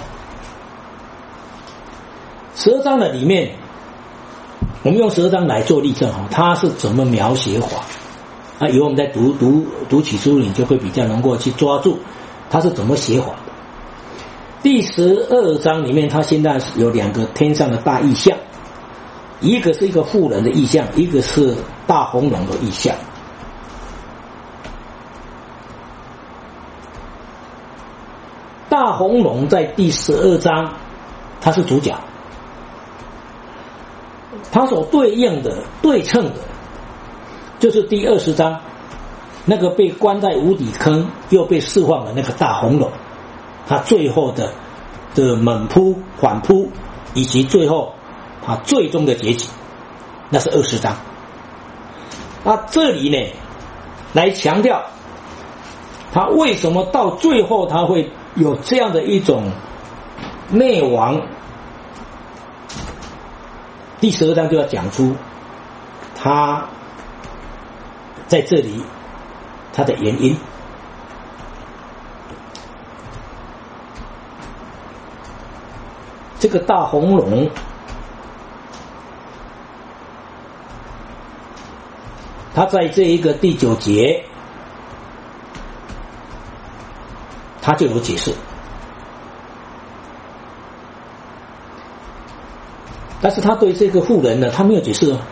，12章的里面，我们用12章来做例证哈，它是怎么描写法？以后我们在读起书，你就会比较能够去抓住它是怎么写法的。第12章里面，它现在有2个天上的大异象，一个是一个妇人的异象，一个是大红龙的异象。大红龙在第12章，它是主角，它所对应的对称的，就是第20章那个被关在无底坑又被释放的那个大红龙，它最后的猛扑、反扑，以及最后它最终的结局，那是20章。那这里呢，来强调它为什么到最后它会有这样的一种灭亡。第12章就要讲出它在这里它的原因。这个大红龙，它在这一个第9节，它就有解释，但是他对这个妇人呢，他没有解释哦，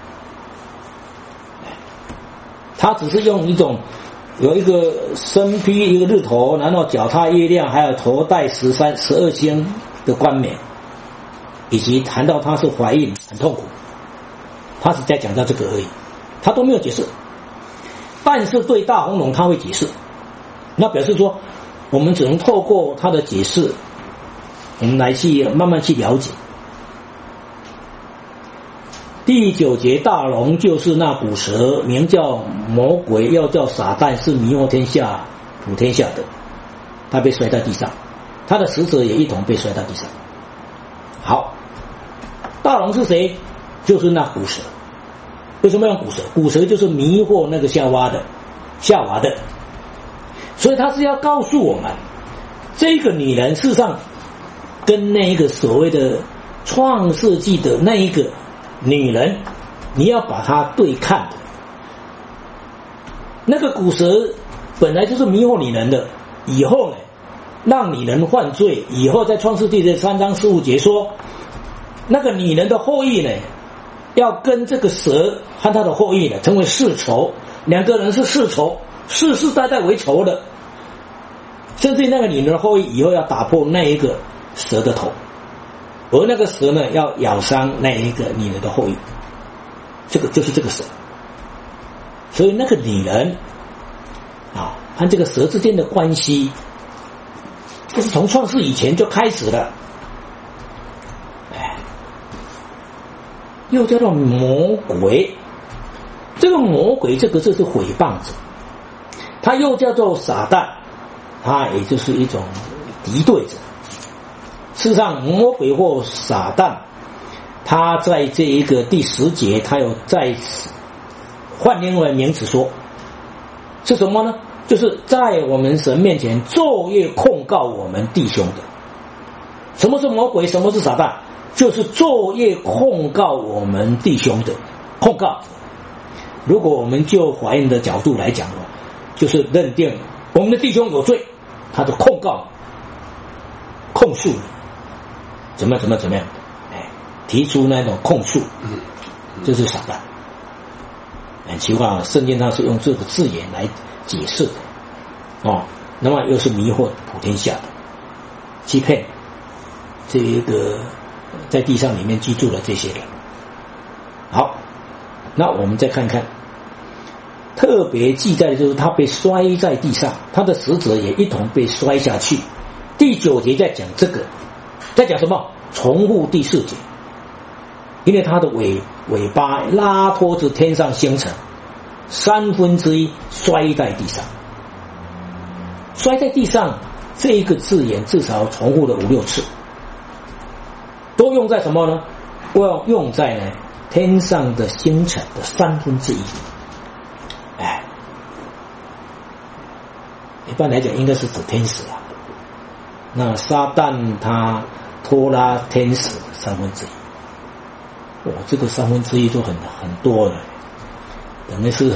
他只是用一种有一个身披一个日头，然后脚踏月亮，还有头戴12星的冠冕，以及谈到她是怀孕很痛苦，他是在讲到这个而已，他都没有解释。但是对大红龙他会解释，那表示说我们只能透过他的解释，我们来去慢慢去了解。第9节，大龙就是那古蛇，名叫魔鬼，又叫撒旦，是迷惑天下、唬天下的。他被摔在地上，他的使者也一同被摔到地上。好，大龙是谁？就是那古蛇。为什么用古蛇？古蛇就是迷惑那个夏娃的，所以他是要告诉我们，这个女人事实上跟那一个所谓的创世纪的那一个女人，你要把它对看的。那个古蛇本来就是迷惑女人的，以后呢让女人犯罪，以后在创世纪的3章15节说，那个女人的后裔呢要跟这个蛇和他的后裔呢成为世仇，两个人是世仇，世世代代为仇的，甚至那个女人的后裔以后要打破那一个蛇的头，而那个蛇呢要咬伤那一个女人的后裔，这个就是这个蛇。所以那个女人和这个蛇之间的关系，这是从创世以前就开始了。又叫做魔鬼，这个魔鬼这个字是毁谤者，他又叫做撒旦，他也就是一种敌对者。事实上魔鬼或撒旦，他在这一个第10节，他有再换另外名词说是什么呢？就是在我们神面前昼夜控告我们弟兄的。什么是魔鬼？什么是撒旦？就是昼夜控告我们弟兄的控告。如果我们就怀孕的角度来讲，就是认定我们的弟兄有罪，他的控告控诉怎么样，提出那种控诉，这是撒旦。很奇怪，圣经它是用这个字眼来解释的那么又是迷惑普天下的，欺骗这一个在地上里面居住的这些人。好，那我们再看看，特别记载的就是他被摔在地上，他的使者也一同被摔下去。第9节在讲这个，在讲什么？重复第4节。 因为它的尾巴拉拖着天上星辰，1/3摔在地上。摔在地上这一个字眼至少重复了5、6次，都用在什么呢？用在呢天上的星辰的1/3。一般来讲应该是指天使啊。那撒旦他拖拉天使1/3，这个1/3都很多了，等于是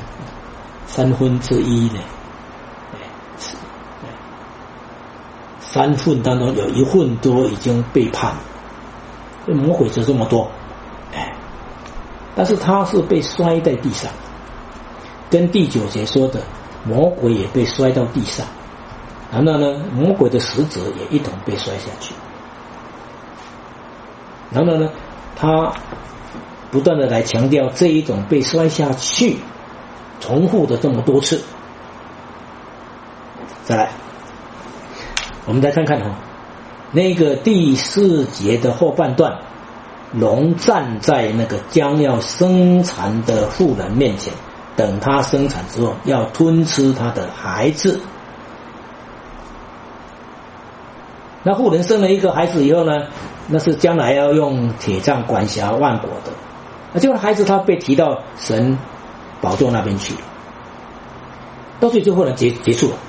1/3呢。3份当中有1份多已经背叛，魔鬼就这么多，但是他是被摔在地上，跟第9节说的魔鬼也被摔到地上，然后呢，魔鬼的使者也一同被摔下去，然后呢，他不断的来强调这一种被摔下去，重复的这么多次。再来。我们来看看那个第4节的后半段，龙站在那个将要生产的妇人面前，等她生产之后要吞吃她的孩子。那妇人生了一个孩子以后呢，那是将来要用铁杖管辖万国的，那结果孩子他被提到神宝座那边去了，到最后呢结束了。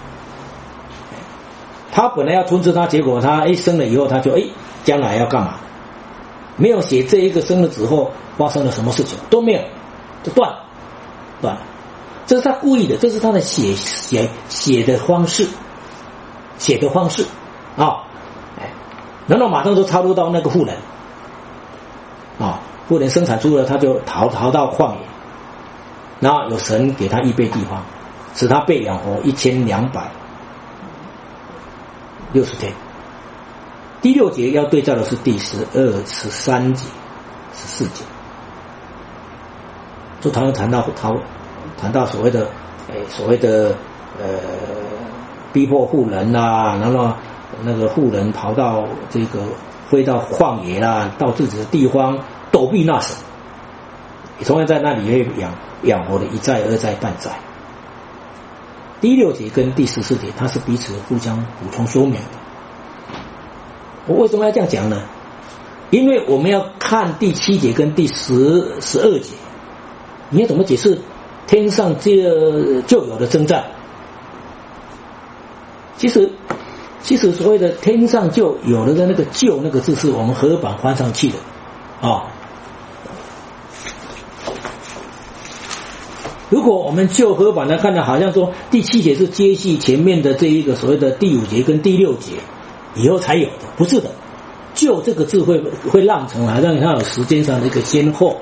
他本来要吞吃他，结果他生了以后，他就将来要干嘛？没有写这一个生了之后发生了什么事情都没有，就断了。这是他故意的，这是他的写的方式，然后马上就插入到那个妇人妇人生产出了，他就逃到旷野，然后有神给他预备地方，使他被养活1260天。第6节要对照的是第12、13节、14节，就谈到所谓的逼迫妇人啦，然后那个妇人逃到飞到旷野啦，到自己的地方躲避那神，同样在那里会养活的一再二再半载。第6节跟第14节它是彼此互相补充说明的。我为什么要这样讲呢？因为我们要看第7节跟第12节，你要怎么解释天上就有的征战？其实所谓的天上就有了的那个就那个字是我们合版翻上去的如果我们就合版来看呢，好像说第7节是接续前面的这一个所谓的第5节跟第6节以后才有的，不是的。就这个字会让成好像它有时间上的一个先后。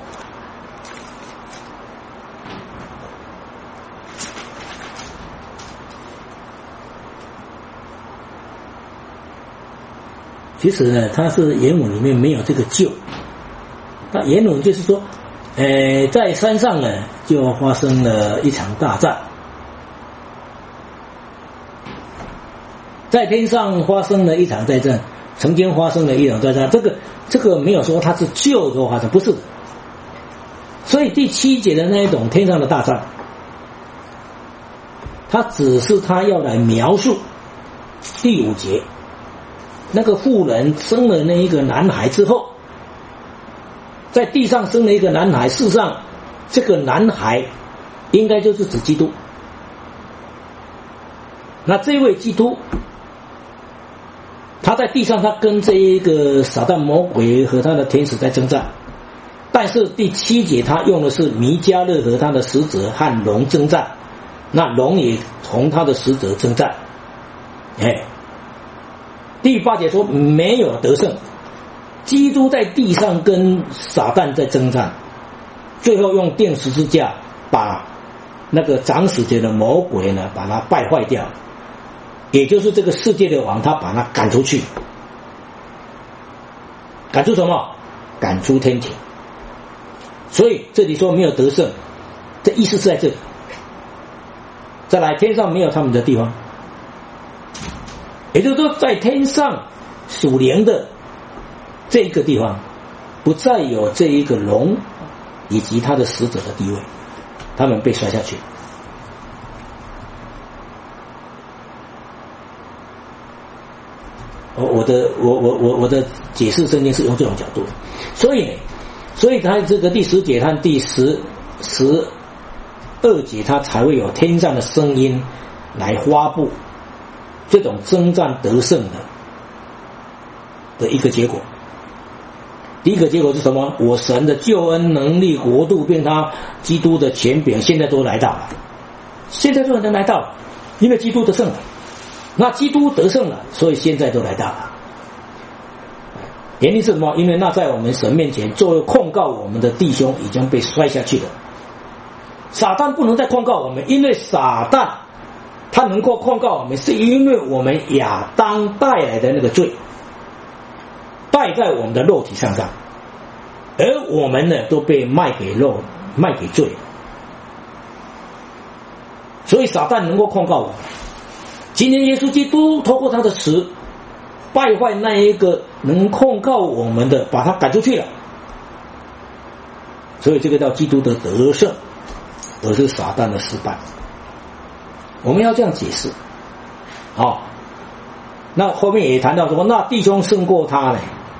其实呢，它是原文里面没有这个就，那原文就是说在山上呢就发生了一场大战，在天上发生了一场战争，曾经发生了一场战争，这个没有说它是就说发生，不是的。所以第7节的那一种天上的大战，它只是他要来描述第5节那个妇人生了那一个男孩之后，在地上生了一个男孩，事实上这个男孩应该就是指基督。那这位基督他在地上他跟这一个撒旦魔鬼和他的天使在征战，但是第7节他用的是弥迦勒和他的使者和龙征战，那龙也同他的使者征战。第8节说没有得胜，基督在地上跟撒旦在征战，最后用钉十字架把那个掌死节的魔鬼呢把他败坏掉，也就是这个世界的王，他把他赶出去。赶出什么？赶出天庭。所以这里说没有得胜，这意思是在这里。再来，天上没有他们的地方，也就是说在天上属灵的这个地方不再有这一个龙以及他的使者的地位，他们被摔下去。我的解释圣经是用这种角度的，所以他这个第10节和第12节，他才会有天上的声音来发布这种征战得胜的一个结果。第一个结果是什么？我神的救恩能力国度并他基督的权柄现在都来到了，现在都能来到了，因为基督得胜了。那基督得胜了，所以现在都来到了。原因是什么？因为那在我们神面前作为控告我们的弟兄已经被摔下去了。撒旦不能再控告我们，因为撒旦他能够控告我们，是因为我们亚当带来的那个罪带在我们的肉体上，而我们呢都被卖给罪，所以撒旦能够控告我们。今天耶稣基督透过他的死败坏那一个能控告我们的，把他赶出去了，所以这个叫基督的得胜，而是撒旦的失败。我们要这样解释。好，那后面也谈到说，那弟兄胜过他呢？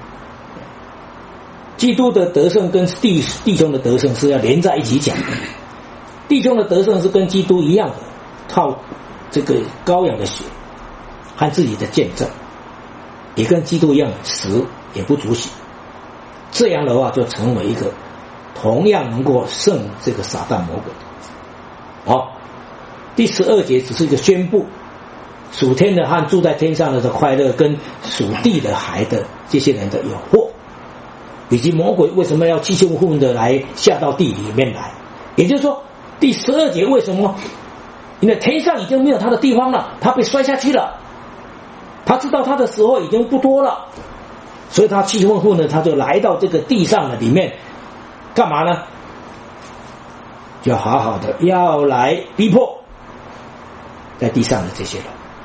基督的得胜跟弟兄的得胜是要连在一起讲的。弟兄的得胜是跟基督一样的，靠这个羔羊的血和自己的见证，也跟基督一样，死也不足惜。这样的话就成为一个同样能够胜这个撒旦魔鬼。好，第12节只是一个宣布，属天的和住在天上的快乐，跟属地的孩的这些人的有祸，以及魔鬼为什么要气冲混的来下到地里面来。也就是说，第12节为什么？因为天上已经没有他的地方了，他被摔下去了，他知道他的时候已经不多了，所以他气冲混的他就来到这个地上的里面，干嘛呢？就好好的要来逼迫在地上的这些人。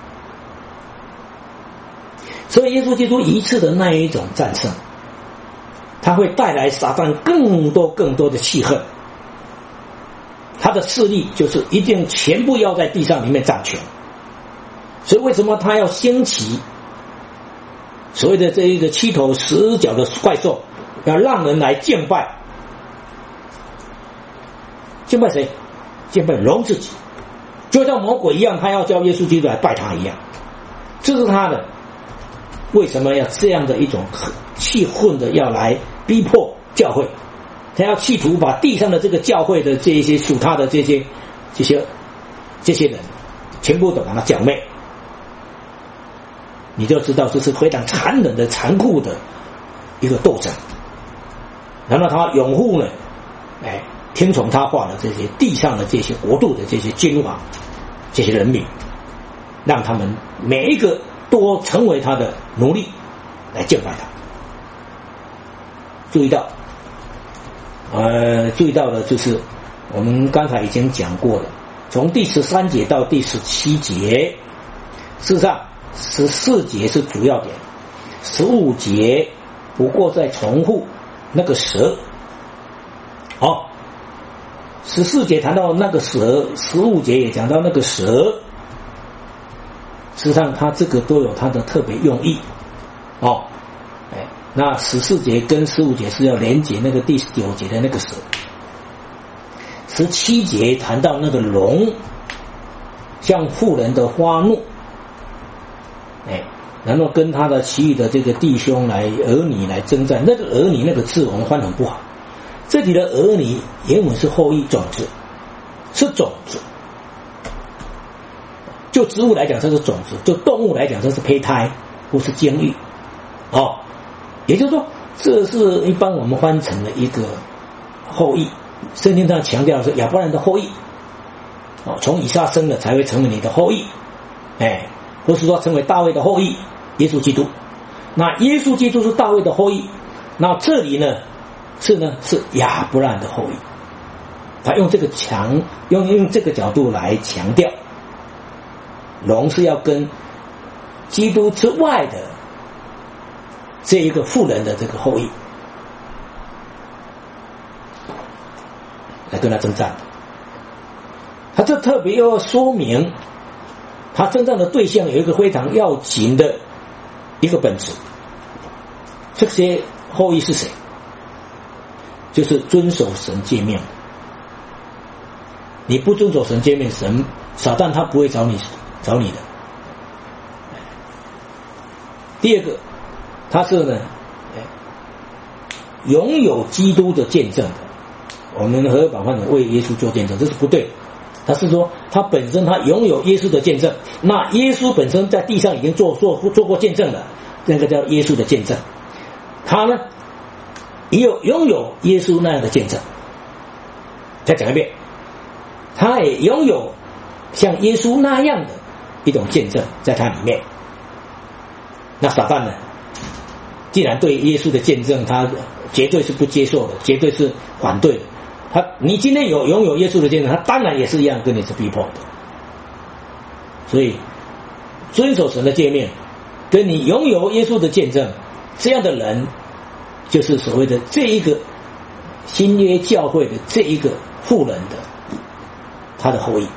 所以耶稣基督一次的那一种战胜，他会带来撒旦更多的气恨，他的势力就是一定全部要在地上里面掌权。所以为什么他要兴起所谓的这一个7头10脚的怪兽，要让人来敬拜？敬拜谁？敬拜龙自己，就像魔鬼一样，他要叫耶稣基督来拜他一样。这是他的为什么要这样的一种气混的要来逼迫教会，他要企图把地上的这个教会的这一些属他的这些人全部都把他剿灭。你就知道这是非常残忍的残酷的一个斗争。然后他拥护呢听从他话的这些地上的这些国度的这些君王这些人民，让他们每一个都成为他的奴隶来敬拜他。注意到的就是我们刚才已经讲过了，从第13节到第17节，事实上14节是主要点，15节不过再重复那个蛇。14节谈到那个蛇，15节也讲到那个蛇，事实上它这个都有它的特别用意。那14节跟15节是要连接那个第9节的那个蛇。17节谈到那个龙向妇人的发怒，然后跟他的其余的这个弟兄儿女来征战。那个儿女那个字我们翻很不好，这里的儿女原文是后裔，种子，是种子。就植物来讲这是种子，就动物来讲这是胚胎或是精育。也就是说这是一般我们翻成了一个后裔，圣经上强调的是亚伯兰的后裔，从以撒生的才会成为你的后裔，或是说成为大卫的后裔，耶稣基督。那耶稣基督是大卫的后裔，那这里呢是亚伯兰的后裔。他用这个用这个角度来强调，龙是要跟基督之外的这一个妇人的这个后裔跟他征战。他这特别要说明，他征战的对象有一个非常要紧的一个本质。这些后裔是谁？就是遵守神诫命。你不遵守神诫命，撒旦他不会找你的。第二个，他是呢拥有基督的见证的。我们和法官为耶稣做见证，这是不对的。他是说他本身他拥有耶稣的见证，那耶稣本身在地上已经做过见证了，那个叫耶稣的见证。他呢也拥有耶稣那样的见证。再讲一遍，他也拥有像耶稣那样的一种见证在他里面。那撒旦呢，既然对耶稣的见证他绝对是不接受的，绝对是反对的，你今天拥有耶稣的见证，他当然也是一样跟你是逼迫的。所以遵守神的诫命跟你拥有耶稣的见证，这样的人就是所谓的这一个新约教会的这一个妇人的他的后裔。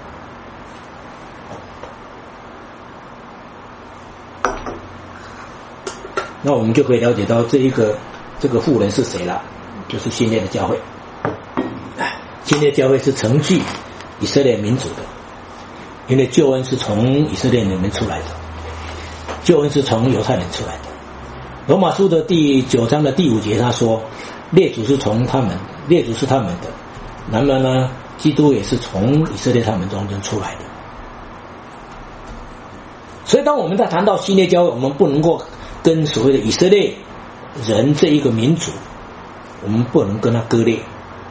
那我们就可以了解到这个妇人是谁了，就是新约的教会。新约教会是承继以色列民族的，因为救恩是从以色列人出来的，救恩是从犹太人出来的。罗马书的第9章的第5节他说，列祖是他们的，那么呢基督也是从以色列他们中间出来的。所以当我们在谈到新约教会，我们不能够跟所谓的以色列人这一个民族，我们不能跟他割裂。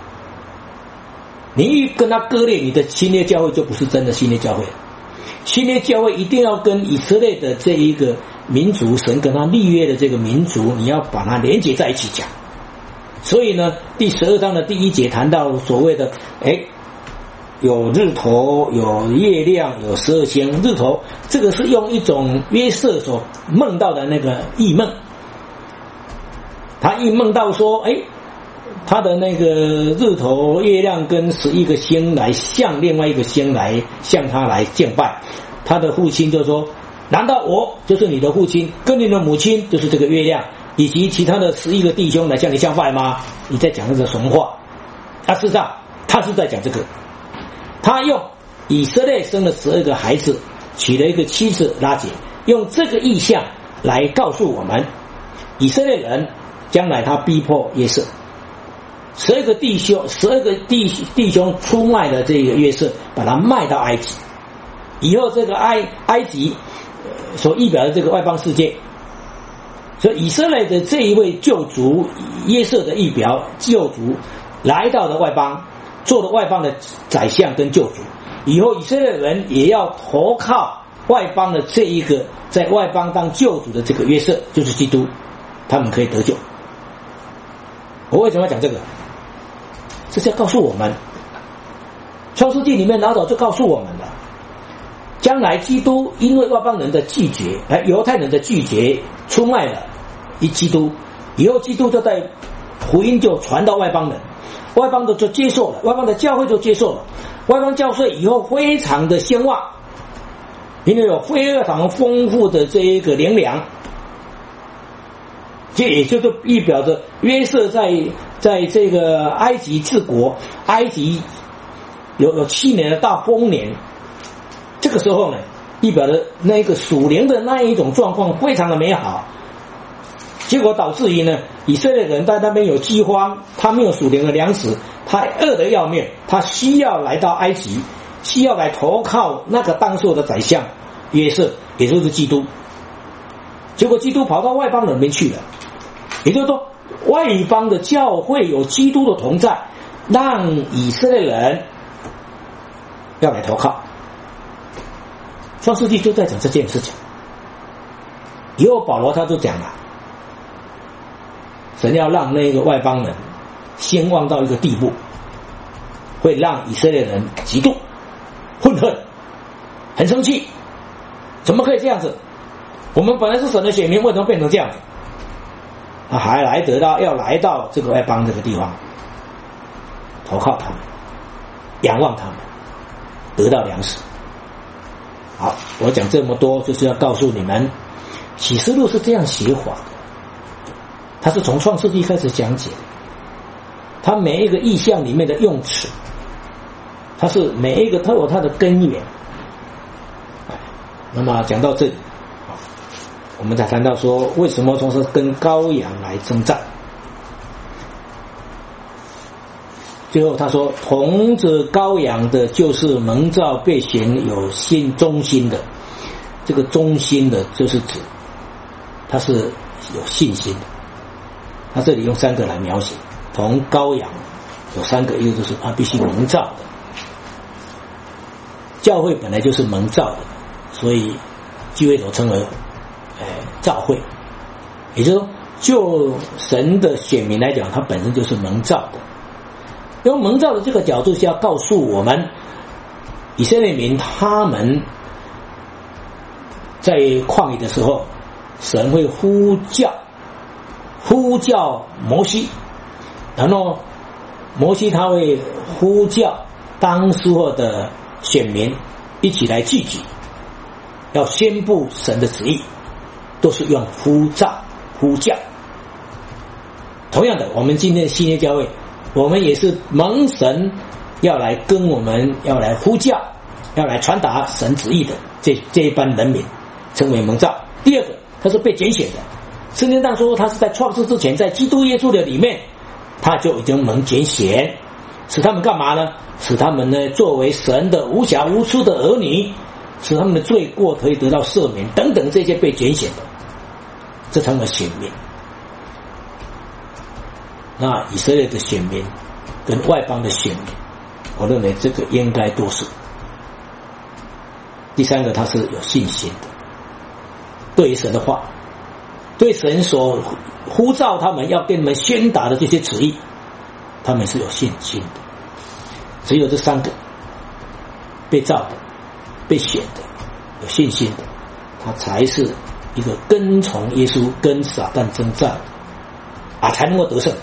你一跟他割裂，你的新约教会就不是真的新约教会。新约教会一定要跟以色列的这一个民族，神跟他立约的这个民族，你要把它连接在一起讲。所以呢，第12章的第1节谈到所谓的有日头，有月亮，有12星。日头这个是用一种约瑟所梦到的那个异梦，他一梦到说他的那个日头月亮跟11个星来向另外一个星来向他来敬拜。他的父亲就说，难道我就是你的父亲，跟你的母亲就是这个月亮以及其他的11个弟兄来向你相拜吗？你在讲这个什么话？事实上他是在讲这个，他用以色列生了12个孩子，娶了一个妻子拉结，用这个意象来告诉我们，以色列人将来他逼迫约瑟，12个弟兄出卖了这个约瑟，把他卖到埃及。以后这个埃及所预表的这个外邦世界，所以以色列的这一位救主约瑟的预表救主来到了外邦，做了外邦的宰相跟救主。以后以色列人也要投靠外邦的这一个在外邦当救主的这个约瑟，就是基督，他们可以得救。我为什么要讲这个？这是要告诉我们，创世纪里面老早就告诉我们了，将来基督因为外邦人的拒绝，犹太人的拒绝，出卖了基督，以后基督就在福音就传到外邦人，外邦的就接受了，外邦的教会就接受了，外邦教会以后非常的兴旺，因为有非常丰富的这一个粮粮，这也就是预表着约瑟在这个埃及治国，埃及有7年的大丰年，这个时候呢，预表的那个属灵的那一种状况非常的美好，结果导致于呢，以色列人在那边有饥荒，他没有属灵的粮食，他饿得要命，他需要来到埃及，需要来投靠那个当时的宰相约瑟，也就是基督。结果基督跑到外邦人那边去了，也就是说外邦的教会有基督的同在，让以色列人要来投靠。创世纪就在讲这件事情。以后保罗他就讲了，神要让那个外邦人兴旺到一个地步，会让以色列人极度愤恨，很生气，怎么可以这样子？我们本来是神的选民，为什么变成这样子？还要来到这个外邦这个地方投靠他们。 仰望他们，得到粮食。好，我讲这么多就是要告诉你们，启示录是这样写法的，它是从创世纪开始讲解的，它每一个意象里面的用词，它是每一个都有它的根源。那么讲到这里，我们才谈到说为什么从是跟羔羊来征战。最后他说，同着羔羊的就是蒙召被选有忠心的，这个忠心的就是指他是有信心的。他这里用3个来描写，同羔羊有3个，一个就是他必须蒙召的。教会本来就是蒙召的，所以聚会所称为召会，也就是说就神的选民来讲，他本身就是蒙召的。用蒙召的这个角度是要告诉我们，以色列民他们在旷野的时候，神会呼叫摩西，然后摩西他会呼叫当时候的选民一起来聚集，要宣布神的旨意，都是用呼叫。同样的，我们今天的新约教会，我们也是蒙神要来跟我们要来呼叫，要来传达神旨意的这一班人民，称为蒙召。第二个，他是被拣选的。圣经上说他是在创世之前，在基督耶稣的里面，他就已经蒙拣选，使他们干嘛呢？使他们呢作为神的无瑕无疵的儿女，使他们的罪过可以得到赦免等等，这些被拣选的，这称为选民。那以色列的选民跟外邦的选民，我认为这个应该都是。第3个，他是有信心的，对于神的话，对神所呼召他们要跟你们宣达的这些旨意，他们是有信心的。只有这3个，被召的、被选的、有信心的，他才是一个跟从耶稣、跟撒旦征战才能够得胜。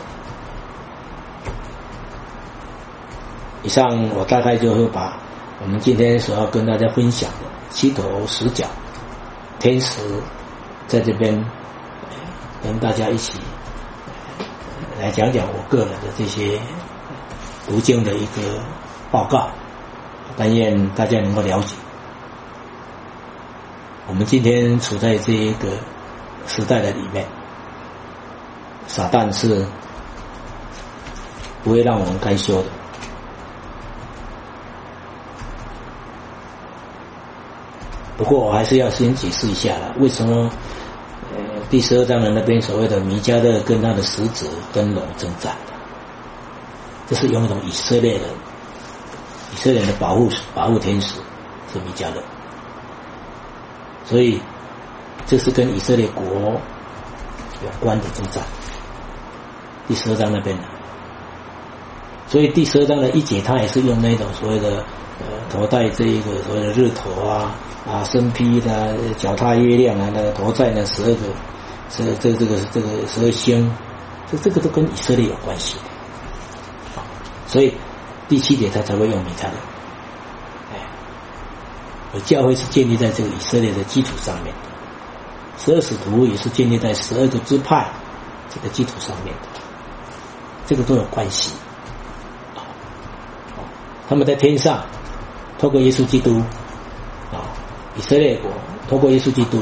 以上我大概就会把我们今天所要跟大家分享的7头10角天使在这边跟大家一起来讲讲我个人的这些读经的一个报告，但愿大家能够了解，我们今天处在这一个时代的里面，撒旦是不会让我们甘休的。不过我还是要先解释一下了，为什么第12章的那边所谓的米迦勒跟他的使者跟龙征战的，这是用一种以色列人的保护天使是米迦勒，所以这是跟以色列国有关的征战。第12章那边的，所以第12章的1节他也是用那种所谓的头戴这一个所谓的日头身披的脚踏月亮那个头戴呢12个这个12星，这个都跟以色列有关系的，所以第7节他才会用米迦勒。而教会是建立在这个以色列的基础上面的，12使徒也是建立在12个支派这个基础上面的，这个都有关系。他们在天上透过耶稣基督以色列国透过耶稣基督，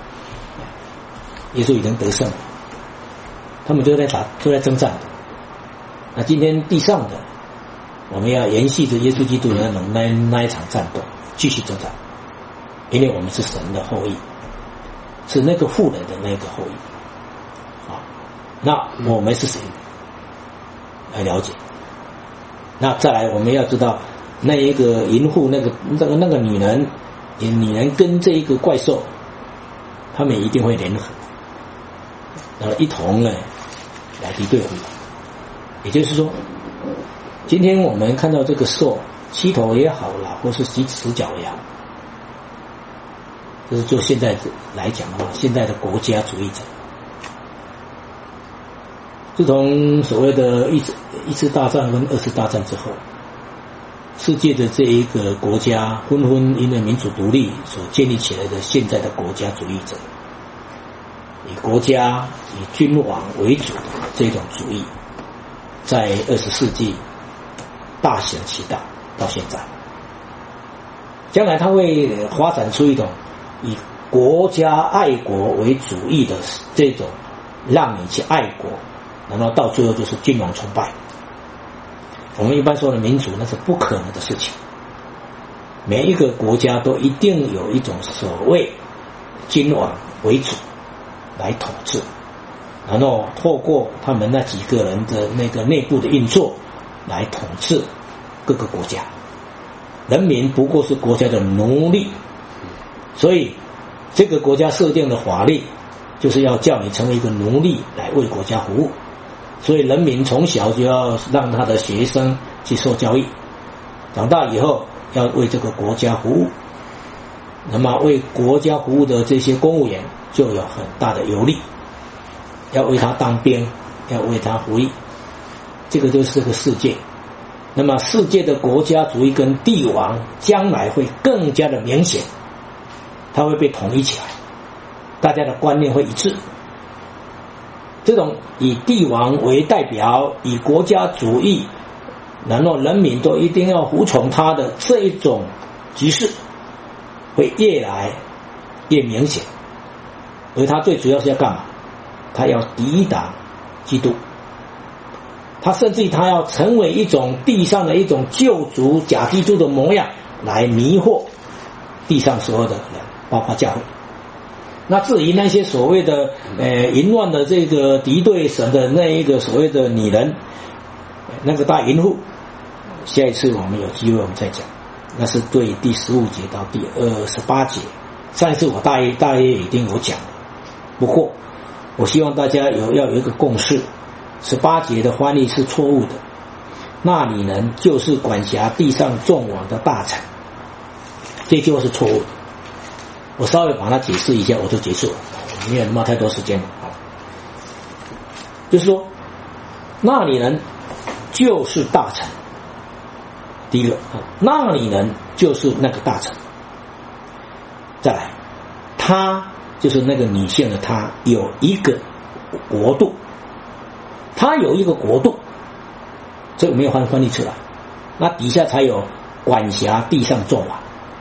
耶稣已经得胜了，他们就在征战的。那今天地上的，我们要延续着耶稣基督的那一场战斗，继续征战，因为我们是神的后裔，是那个妇人的那个后裔那我们是谁来了解？那再来我们要知道，那一个淫妇那个女人跟这一个怪兽，他们一定会联合，然后一同来敌对我们。也就是说，今天我们看到这个兽7头也好啦，或是10角也好，就是就现在来讲的话，现在的国家主义者，自从所谓的一次大战跟2次大战之后， 世界的这一个国家纷纷因为民主独立所建立起来的现在的国家主义者，以国家以君王为主的这种主义，在20世纪大行其道到现在，将来它会发展出一种以国家爱国为主义的这种让你去爱国，然后到最后就是君王崇拜。我们一般说的民主那是不可能的事情，每一个国家都一定有一种所谓君王为主来统治，然后透过他们那几个人的那个内部的运作来统治各个国家，人民不过是国家的奴隶，所以这个国家设定的法律就是要叫你成为一个奴隶来为国家服务，所以人民从小就要让他的学生去受教育，长大以后要为这个国家服务，那么为国家服务的这些公务员就有很大的有利，要为他当兵，要为他服役，这个就是个世界。那么世界的国家主义跟帝王将来会更加的明显，它会被统一起来，大家的观念会一致。这种以帝王为代表，以国家主义，然后人民都一定要服从他的这一种局势，会越来越明显。而他最主要是要干嘛？他要抵挡基督，他甚至他要成为一种地上的一种救主假基督的模样，来迷惑地上所有的人，包括教会。那至于那些所谓的淫乱的这个敌对神的那一个所谓的女人，那个大淫妇，下一次我们有机会我们再讲，那是对第15节到第18节。上一次我大约已经有讲了，不过我希望大家要有一个共识，18节的翻译是错误的，那里人就是管辖地上众王的大臣，这句话是错误的。我稍微把它解释一下我就结束了，没有那么太多时间了。就是说那里人就是大臣，第一个那里人就是那个大臣，再来他就是那个女性的他有一个国度，他有一个国度，这个没有翻译出来，那底下才有管辖地上众王。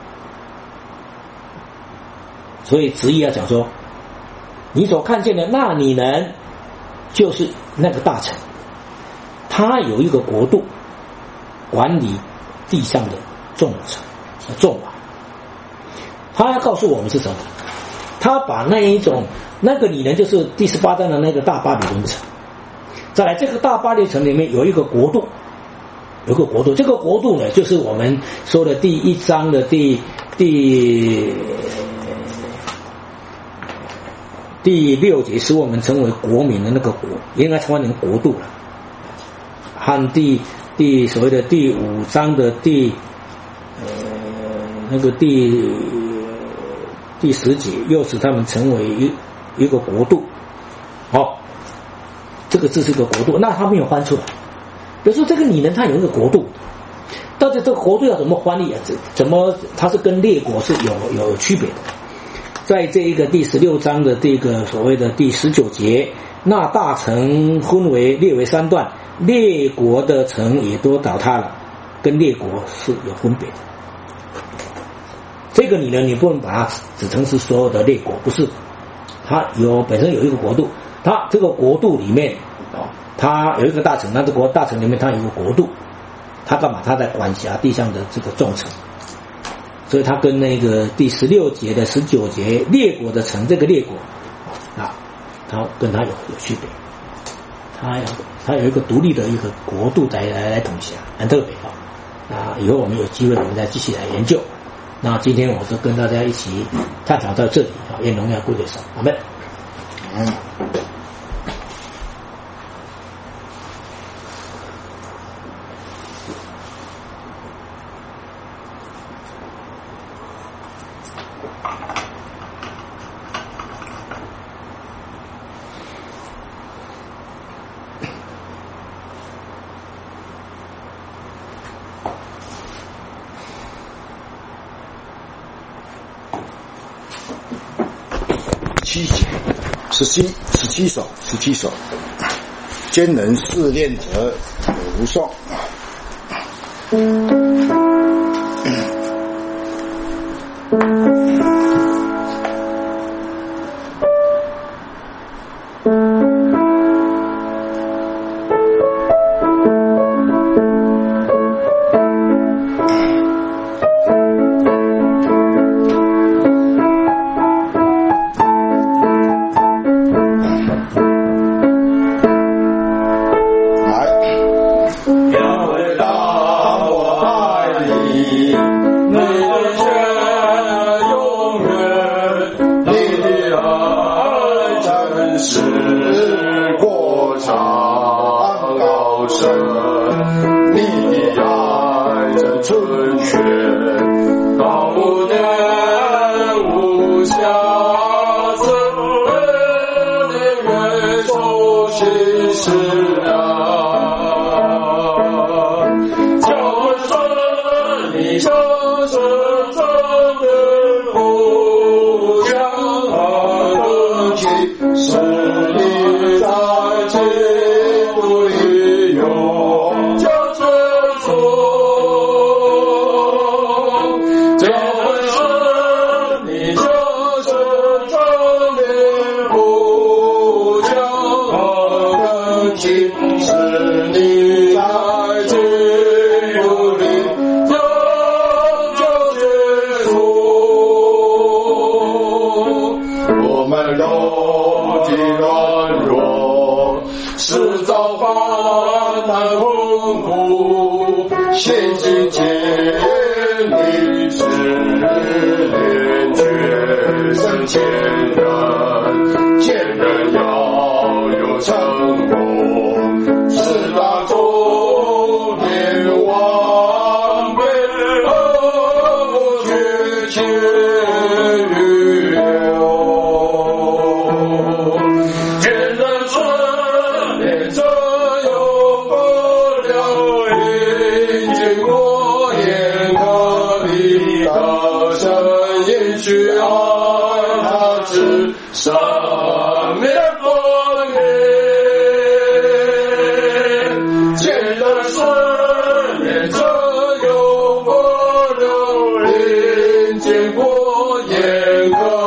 所以直译要讲说，你所看见的那里人就是那个大臣，他有一个国度管理地上的众王。他要告诉我们是什么？他把那个女人就是第18章的那个大巴比伦城，再来这个大巴比伦城里面有一个国度，这个国度呢，就是我们说的第1章的第6节，使我们成为国民的那个国，应该称为国度了。和所谓的第5章的第10节，又使他们成为一个国度。这个字是个国度，那他没有翻出来。比如说这个女人她有一个国度，但是这个国度要怎么翻译啊？怎么它是跟列国是有区别的？在这一个第16章的这个所谓的第19节，那大城列为3段，列国的城也都倒塌了，跟列国是有分别的。这个女人你不能把它指成是所有的列国，不是，它本身有一个国度，它这个国度里面它有一个大城，那这个大城里面它有一个国度，它干嘛？它在管辖地上的这个众城。所以它跟那个第16节的19节列国的城，这个列国它跟它有区别，它有一个独立的一个国度来统辖，很特别以后我们有机会我们再继续来研究。那今天我就跟大家一起探讨到这里愿荣耀归给神，阿们。 17节，17首，坚忍试炼者有颂。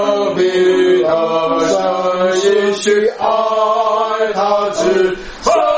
去爱他之。